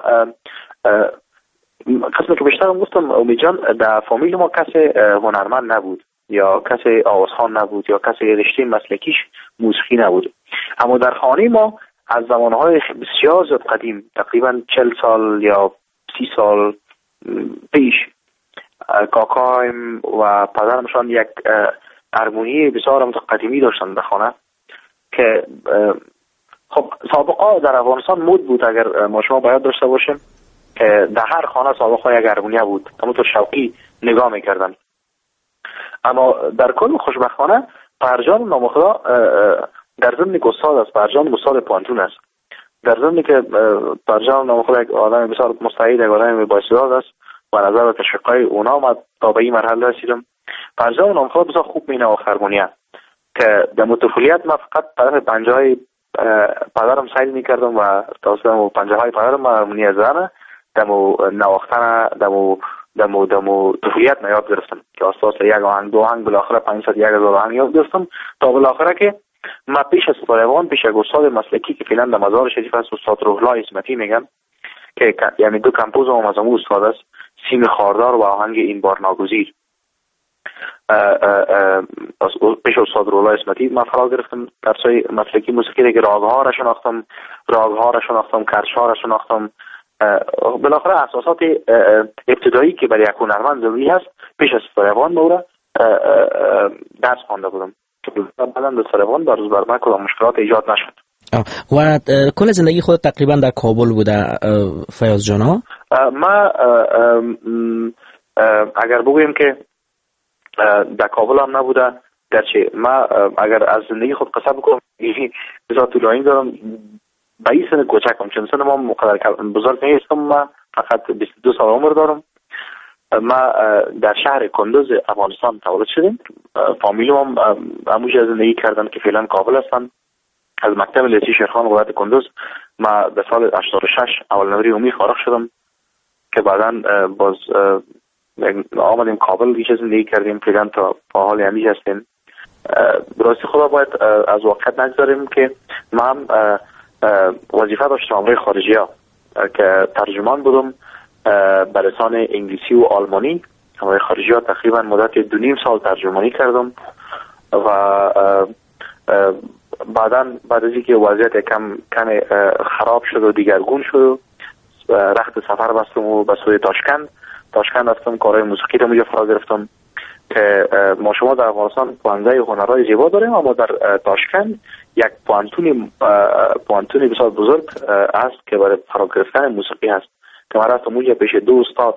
قسمی که بیشتر گفتم امید جان، در فامیل ما کسی هنرمند نبود یا کسی آوازخوان نبود یا کسی رشته مسلکیش موسیقی نبود، اما در خانه ما از زمانهای بسیار زیاد قدیم، تقریبا چل سال یا سی سال پیش، کاکایم و پدرمشان یک هارمونی بسیار قدیمی داشتن در خانه که خب سابقا در افغانستان مود بود. اگر ما شما باید داشته باشیم که در هر خانه سابقا یک هارمونی بود، همونطور شوقی نگاه میکردن. اما در کل خوشبختانه پرجان نامخدا در ضمن که استاد است، پرجان استاد پانتون است، در ضمن که پرجان نامخدا یک آدم بسیار مستعد، یک آدم بااستعداد است و نظر به تشویقای اونا ما تا به این مرحله رسیدم. پرجان نامخدا بسیار خوب مینواخت هارمونیا که در طفولیت ما فقط طرف پنجه‌های پدرم سعی میکردم و توسط پنجه‌های پدرم هارمونی زدن دمو نواختن دمو دمو دمو طفولیت یاد گرفتم که اساس یک آهنگ دو آهنگ بالاخره پانصد یک هزار آهنگ یاد گرفتم تا بالاخره که ما پیش از ستاره افغان پیش از استاد مسلکی که فعلا در مزار شریف است، استاد روح الله اسمتی میگم که یعنی دو کمپوز هم از اون استاد است، سیم خاردار و آهنگ این بار ناگزیر. پیش استاد روح الله اسمتی ما فرا گرفتم درسای مسلکی موسیقی دیگه، راگ‌ها را شناختم، راگ‌ها را شناختم، کرش‌ها را شناختم. بالاخره اساسات ابتدایی که برای یک هنرمند ضروری هست پیش از ستاره افغان مورا درس خوانده بودم که بعدا در ستاره افغان در روز برنامه کدام مشکلات ایجاد نشد. و کل زندگی خود تقریبا در کابل بوده فیاض جان ها؟ ما اگر بگویم که در کابل هم نبوده، گرچه ما اگر از زندگی خود قصه بکنم بسیار طولانی دارم، به این سن کوچکم، چون سن ما مقدر بزرگ نیستم، ما فقط بیست و دو سال عمر دارم. ما در شهر کندوز افغانستان تولد شدیم، فامیلم هم همونجا زندگی کردن که فعلا کابل هستن. از مکتب لیسه شیرخان ولایت کندوز ما به سال هشتاد و شش اول نوری عمومی فارغ شدم که بعدا باز آمدیم کابل دیگه زندگی کردیم، فعلا تا حال همیشه هستیم. براستی خدا باید از واقعیت نگذاریم که ما هم وظیفه داشتم امور خارجی ها که ترجمان بودم به لسان انگلیسی و آلمانی. امور خارجی ها تقریبا مدت دو نیم سال ترجمانی کردم و بعدا بعد از اینکه وضعیت کم کم خراب شد و دیگرگون شد، رخت سفر بستم و به سوی تاشکند تاشکند رفتم، کارهای موسیقی رو اونجا فرا گرفتم که ما شما در افغانستان پوانزه هنرهای زیبا داریم، اما در تاشکند یک پوانتونی پوانتونی بسیار بزرگ است که برای فرا گرفتن موسیقی هست که من رفتم اونجا پیش دو استاد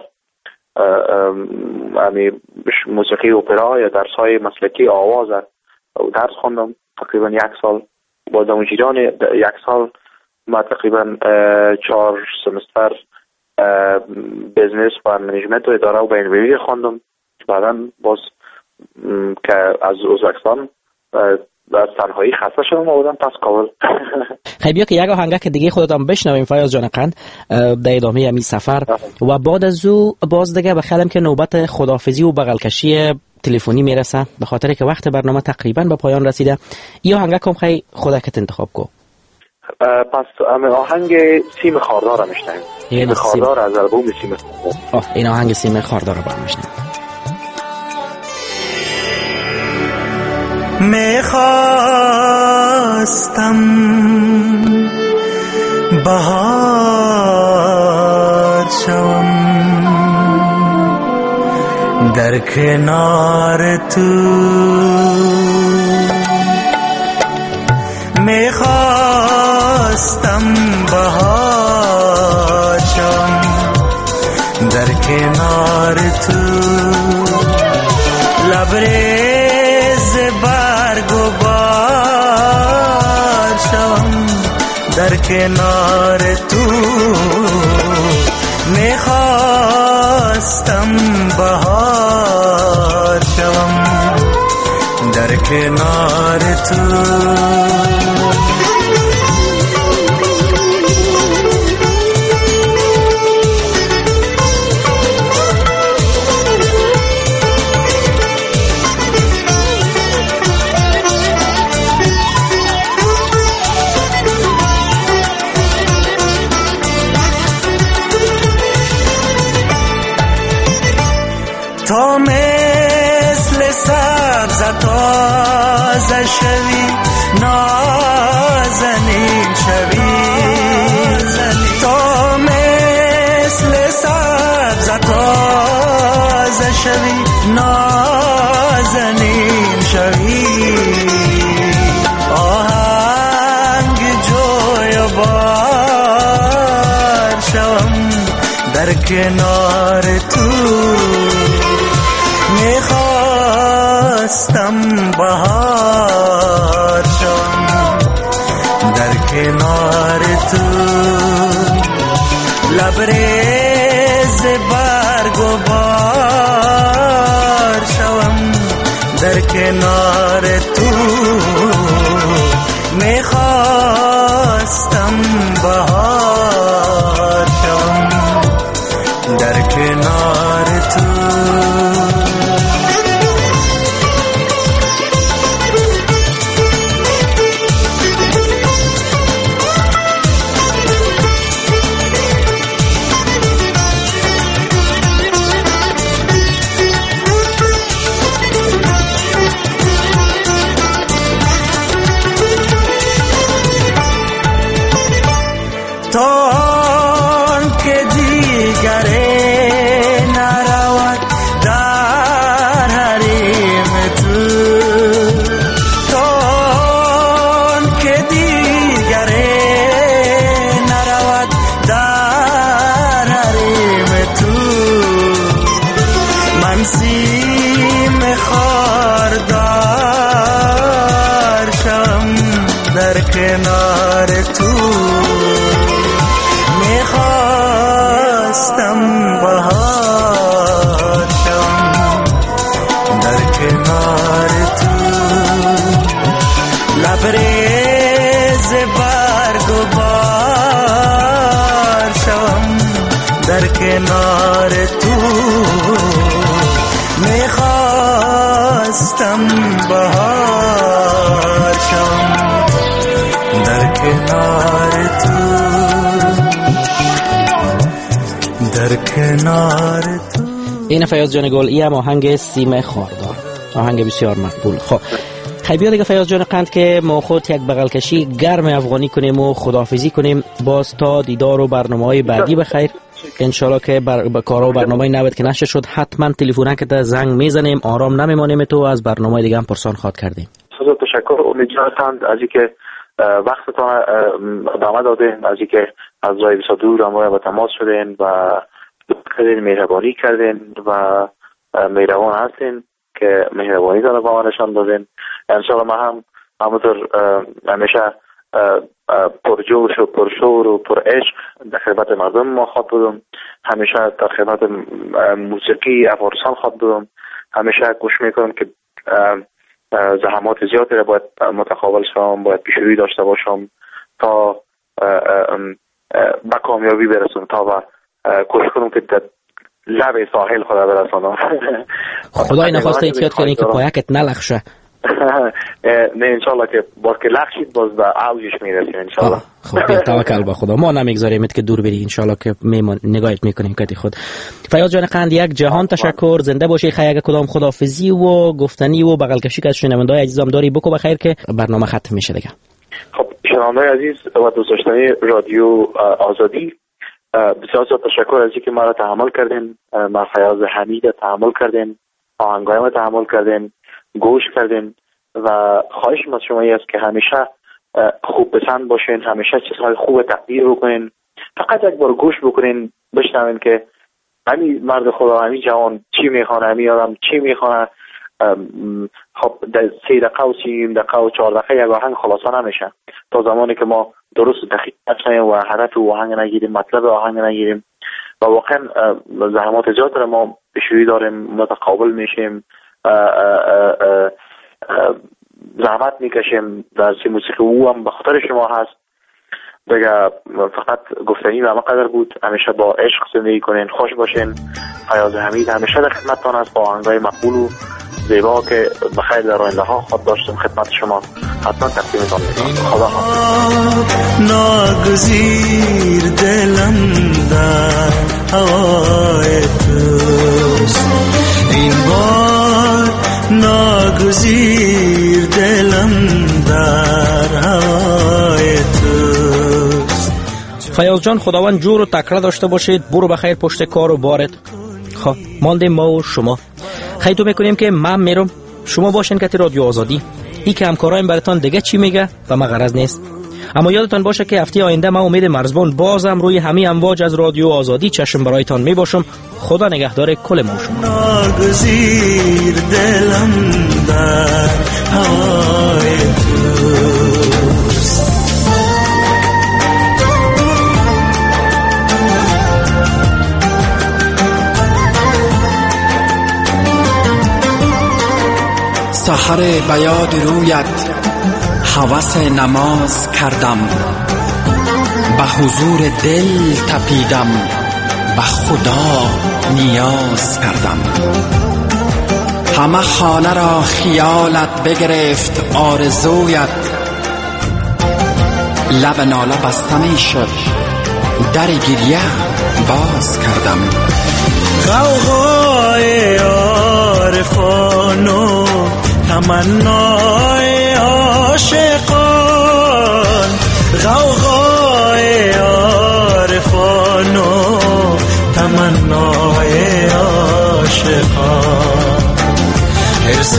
موسیقی اپرا یا درس‌های مسلکی آواز درس خوندم تقریبا یک سال. بعد از جیران یک سال ما تقریبا چهار سمستر بزنس و منیجمنت و اداره و بین‌المللی خواندم. بعدا باز که از ازبکستان از تنهایی خسته شدم و بودم پس کابل. خیلی بیا که یک آهنگه که دیگه خودت هم بشنویم فیاض جان قند در ادامه همی سفر و بعد از او باز دیگه بخیالم که نوبت خداحافظی و بغلکشی تلفنی میرسه، به خاطر که وقت برنامه تقریبا به پایان رسیده. این آهنگه کم خیلی خودت انتخاب کو. پس آهنگ سیم خاردار رو میشنویم. سیم خاردار از البوم سیم خاردار. آه این آهنگ سیم خاردار رو برام میشنویم. میخواستم بهار شوم در کنار تو، میخواستم بهار شوم در کنار تو، لبریز برگ و بار شوم در کنار تو، میخواستم بهار شوم در کنار تو. تازه شوی نازنین شوی تا مثل سبز تازه شوی نازنین شوی آهنگ جوی و بار شوم در کنار تو میخواستم بهار شوم در کنار تو لبریز برگ و بار شوم در کنار تو میخواستم بهار شوم در کنار تو تان که دیگره نرود در حریم تو تان که دیگره نرود در حریم تو من سیم خاردار شم در کنار تو میخواستم بهار شوم در کنار تو لبریز برگ و بار شوم در کنار تو میخواستم بهار شوم در کنار تو در کنار تو. این فیاض جان گل ای هم آهنگ سیم خاردار، آهنگ بسیار مقبول. خب خیلی بیا دیگه فیاض جان قند که ما خود یک بغل کشی گرم افغانی کنیم و خداحافظی کنیم. باز تا دیدار و برنامه‌های بعدی بخیر انشالله که بر... با کارا و برنامه‌ای نبود که نشه شد حتما تلفن که تا زنگ میزنیم، آرام نمیمانیم تو از برنامه دیگه هم پرسان خواد کردیم. بسیار تشکر امید جان از اینکه وقتتان ادامه دادین، از اینکه از جای بسیار دور ما با تماس شدین و کردین، مهربانی کردین و مهربان هستین که مهربانی داره با ما نشان دادین. انشاءالله ما هم همونطور همیشه پرجوش و پرشور و پر عشق در خدمت مردم ما خواد بودم، همیشه در خدمت موسیقی افغانستان خواد بودم، همیشه گوش میکنم که زحمات زیادی را باید متقابل شم، باید پیشروی داشته باشم تا به کامیابی برسم، تا به کوشش کنم که لب ساحل خدا برسانم. خدای نخواسته احتیاط کنی که پایکت نلخشه. نه انشالله که باز که لخشید باز به اوجش میرسیم انشالله. خب توکل به خدا، ما نمیگذاریم که دور بری، انشالله که میمون نگاهت میکنیم کتی خود. فیاض جان قند یک جهان تشکر، زنده باشی. خیلی کدام خداحافظی و گفتنی و بغل کشی که از شنونده‌های عزیزم داری بکو بخیر که برنامه ختم میشه دیگه. خب شنونده‌های عزیز و دوست داشتنی رادیو آزادی، بسیار بسیار تشکر از اینکه ما را تحمل کردین، ما فیاض حمید تحمل کردین، آهنگای ما تحمل کردین، گوش کردین و خواهشم از شما است که همیشه خوب پسند باشین، همیشه چیزهای خوب تقدیر بکنین، فقط یک بار گوش بکنین بشنوین که همین مرد خدا، همین جوان چی میخوانه، همین آدم چی میخوانه. خب در سه دقیقه و سی دقیقه و چهار دقیقه یک آهنگ خلاصه نمیشه تا زمانی که ما درست دقیق نکنیم و هدف آهنگ نگیریم، مطلب آهنگ نگیریم و واقعا زحمات زیاد را ما پیشروی داریم، متقابل میشیم، زحمت میکشیم در سی موسیقی او هم به خاطر شما هست دیگه. فقط گفتنی به همه قدر بود، همیشه با عشق زندگی کنین، خوش باشین. فیاض حمید همیشه در خدمتتان است با آهنگای مقبول و زیبا که بخیر در آینده ها خود داشتم خدمت شما حتما تقدیمتان میکنم. خدا حافظ. ناگزیر دلم در هوای توست، این بار ناگزیر دلم در هوای توست. فیاض جان خداوند جور و تکره داشته باشید. برو بخیر پشت کار و بارت. خب ماندیم ما و شما. خیلی تو میکنیم که من میرم شما باشین که رادیو آزادی. ای که همکارایم براتان دیگه چی میگه و ما غرض نیست. اما یادتان باشه که هفته آینده ما امید مرزبان بازم روی همین امواج از رادیو آزادی چشم برایتان میباشم. خدا نگهدار کل ما و شما. ناگزیر دلم در هوای توست. سحر بیاد رویت هوس نماز کردم، به حضور دل تپیدم، به خدا نیاز کردم. همه خانه را خیالت بگرفت آرزویت، لب ناله بستنی شد در گریه باز کردم. غوغای عارفان و تمنای عاشقان، غوغای عارفان و تمنای عاشقان. حرص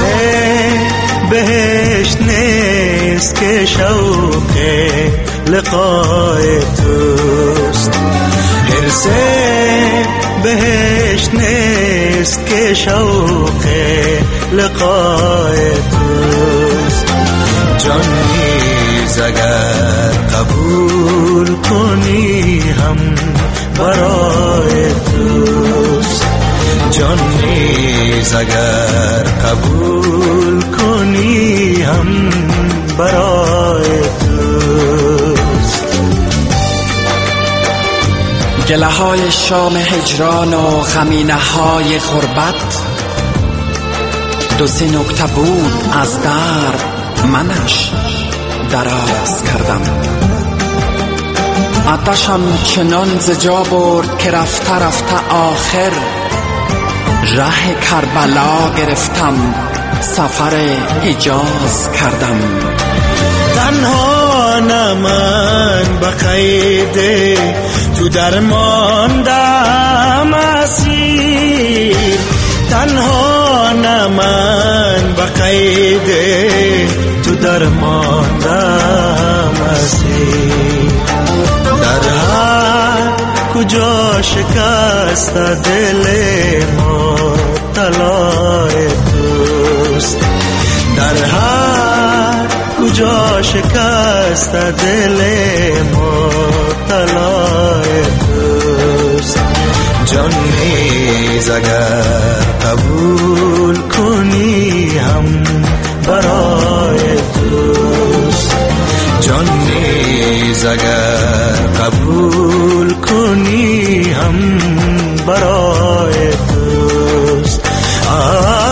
بهشت نیست که شوق لقای توست. حرص بهشت نیست که شوق لقای توست. جان نیز اگر قبول کنی هم برای توست. جان نیز اگر قبول کنی هم برای توست. گله های شام هجران و غمینه های غربت، دو سه نکته بود از درد منش دراز کردم. آتشم چنان ز جا برد که رفته رفته آخر ره کربلا گرفتم، سفر حجاز کردم. تنها نه من به قید تو درماندم اسیر، تنها نه من به قید تو درماندم اسیر. در هر کجا شکست دل ما طلای توست. در هر کجا شکست دل ما طلای توست. جان نیز اگر قبول کنی هم برای توست. جان نیز اگر قبول کنی هم برای توست. آه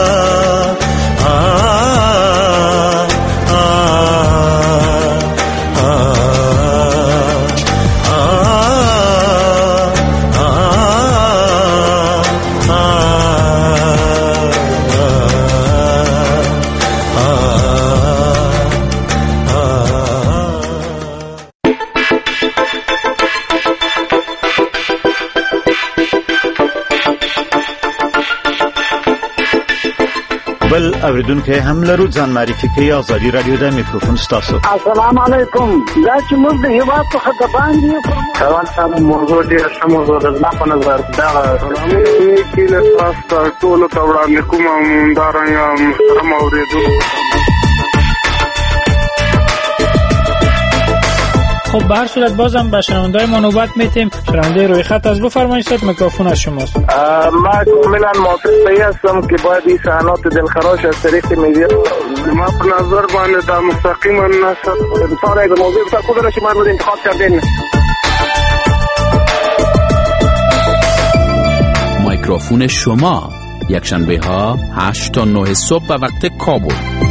بل اوریدونکو هم لرو ځان معرفي کوي آزادي رادیو د میکروفون ستاسو. السلام علیکم. دا چې موږ د هیواد څخه د باندې روان صاحب موضوع ډېره ښه موضوع ده. زما په نظر دغه کې له تاسو ټولو ته وړاندې کوم همدارنګه محترم اورېدونکو. خب به هر صورت بازم به شنونده‌های ما نوبت میتیم. شنونده روی خط از بفرمایید، صد میکروفون از شماست. ما کاملا موافق هستم که باید این صحنات دلخراش از طریق میدیا ما په نظر باندې دا مستقیما نشد ساره به موضوع تا خود را شما رو انتخاب کردین. میکروفون شما یک شنبه ها هشت تا نه صبح به وقت کابل.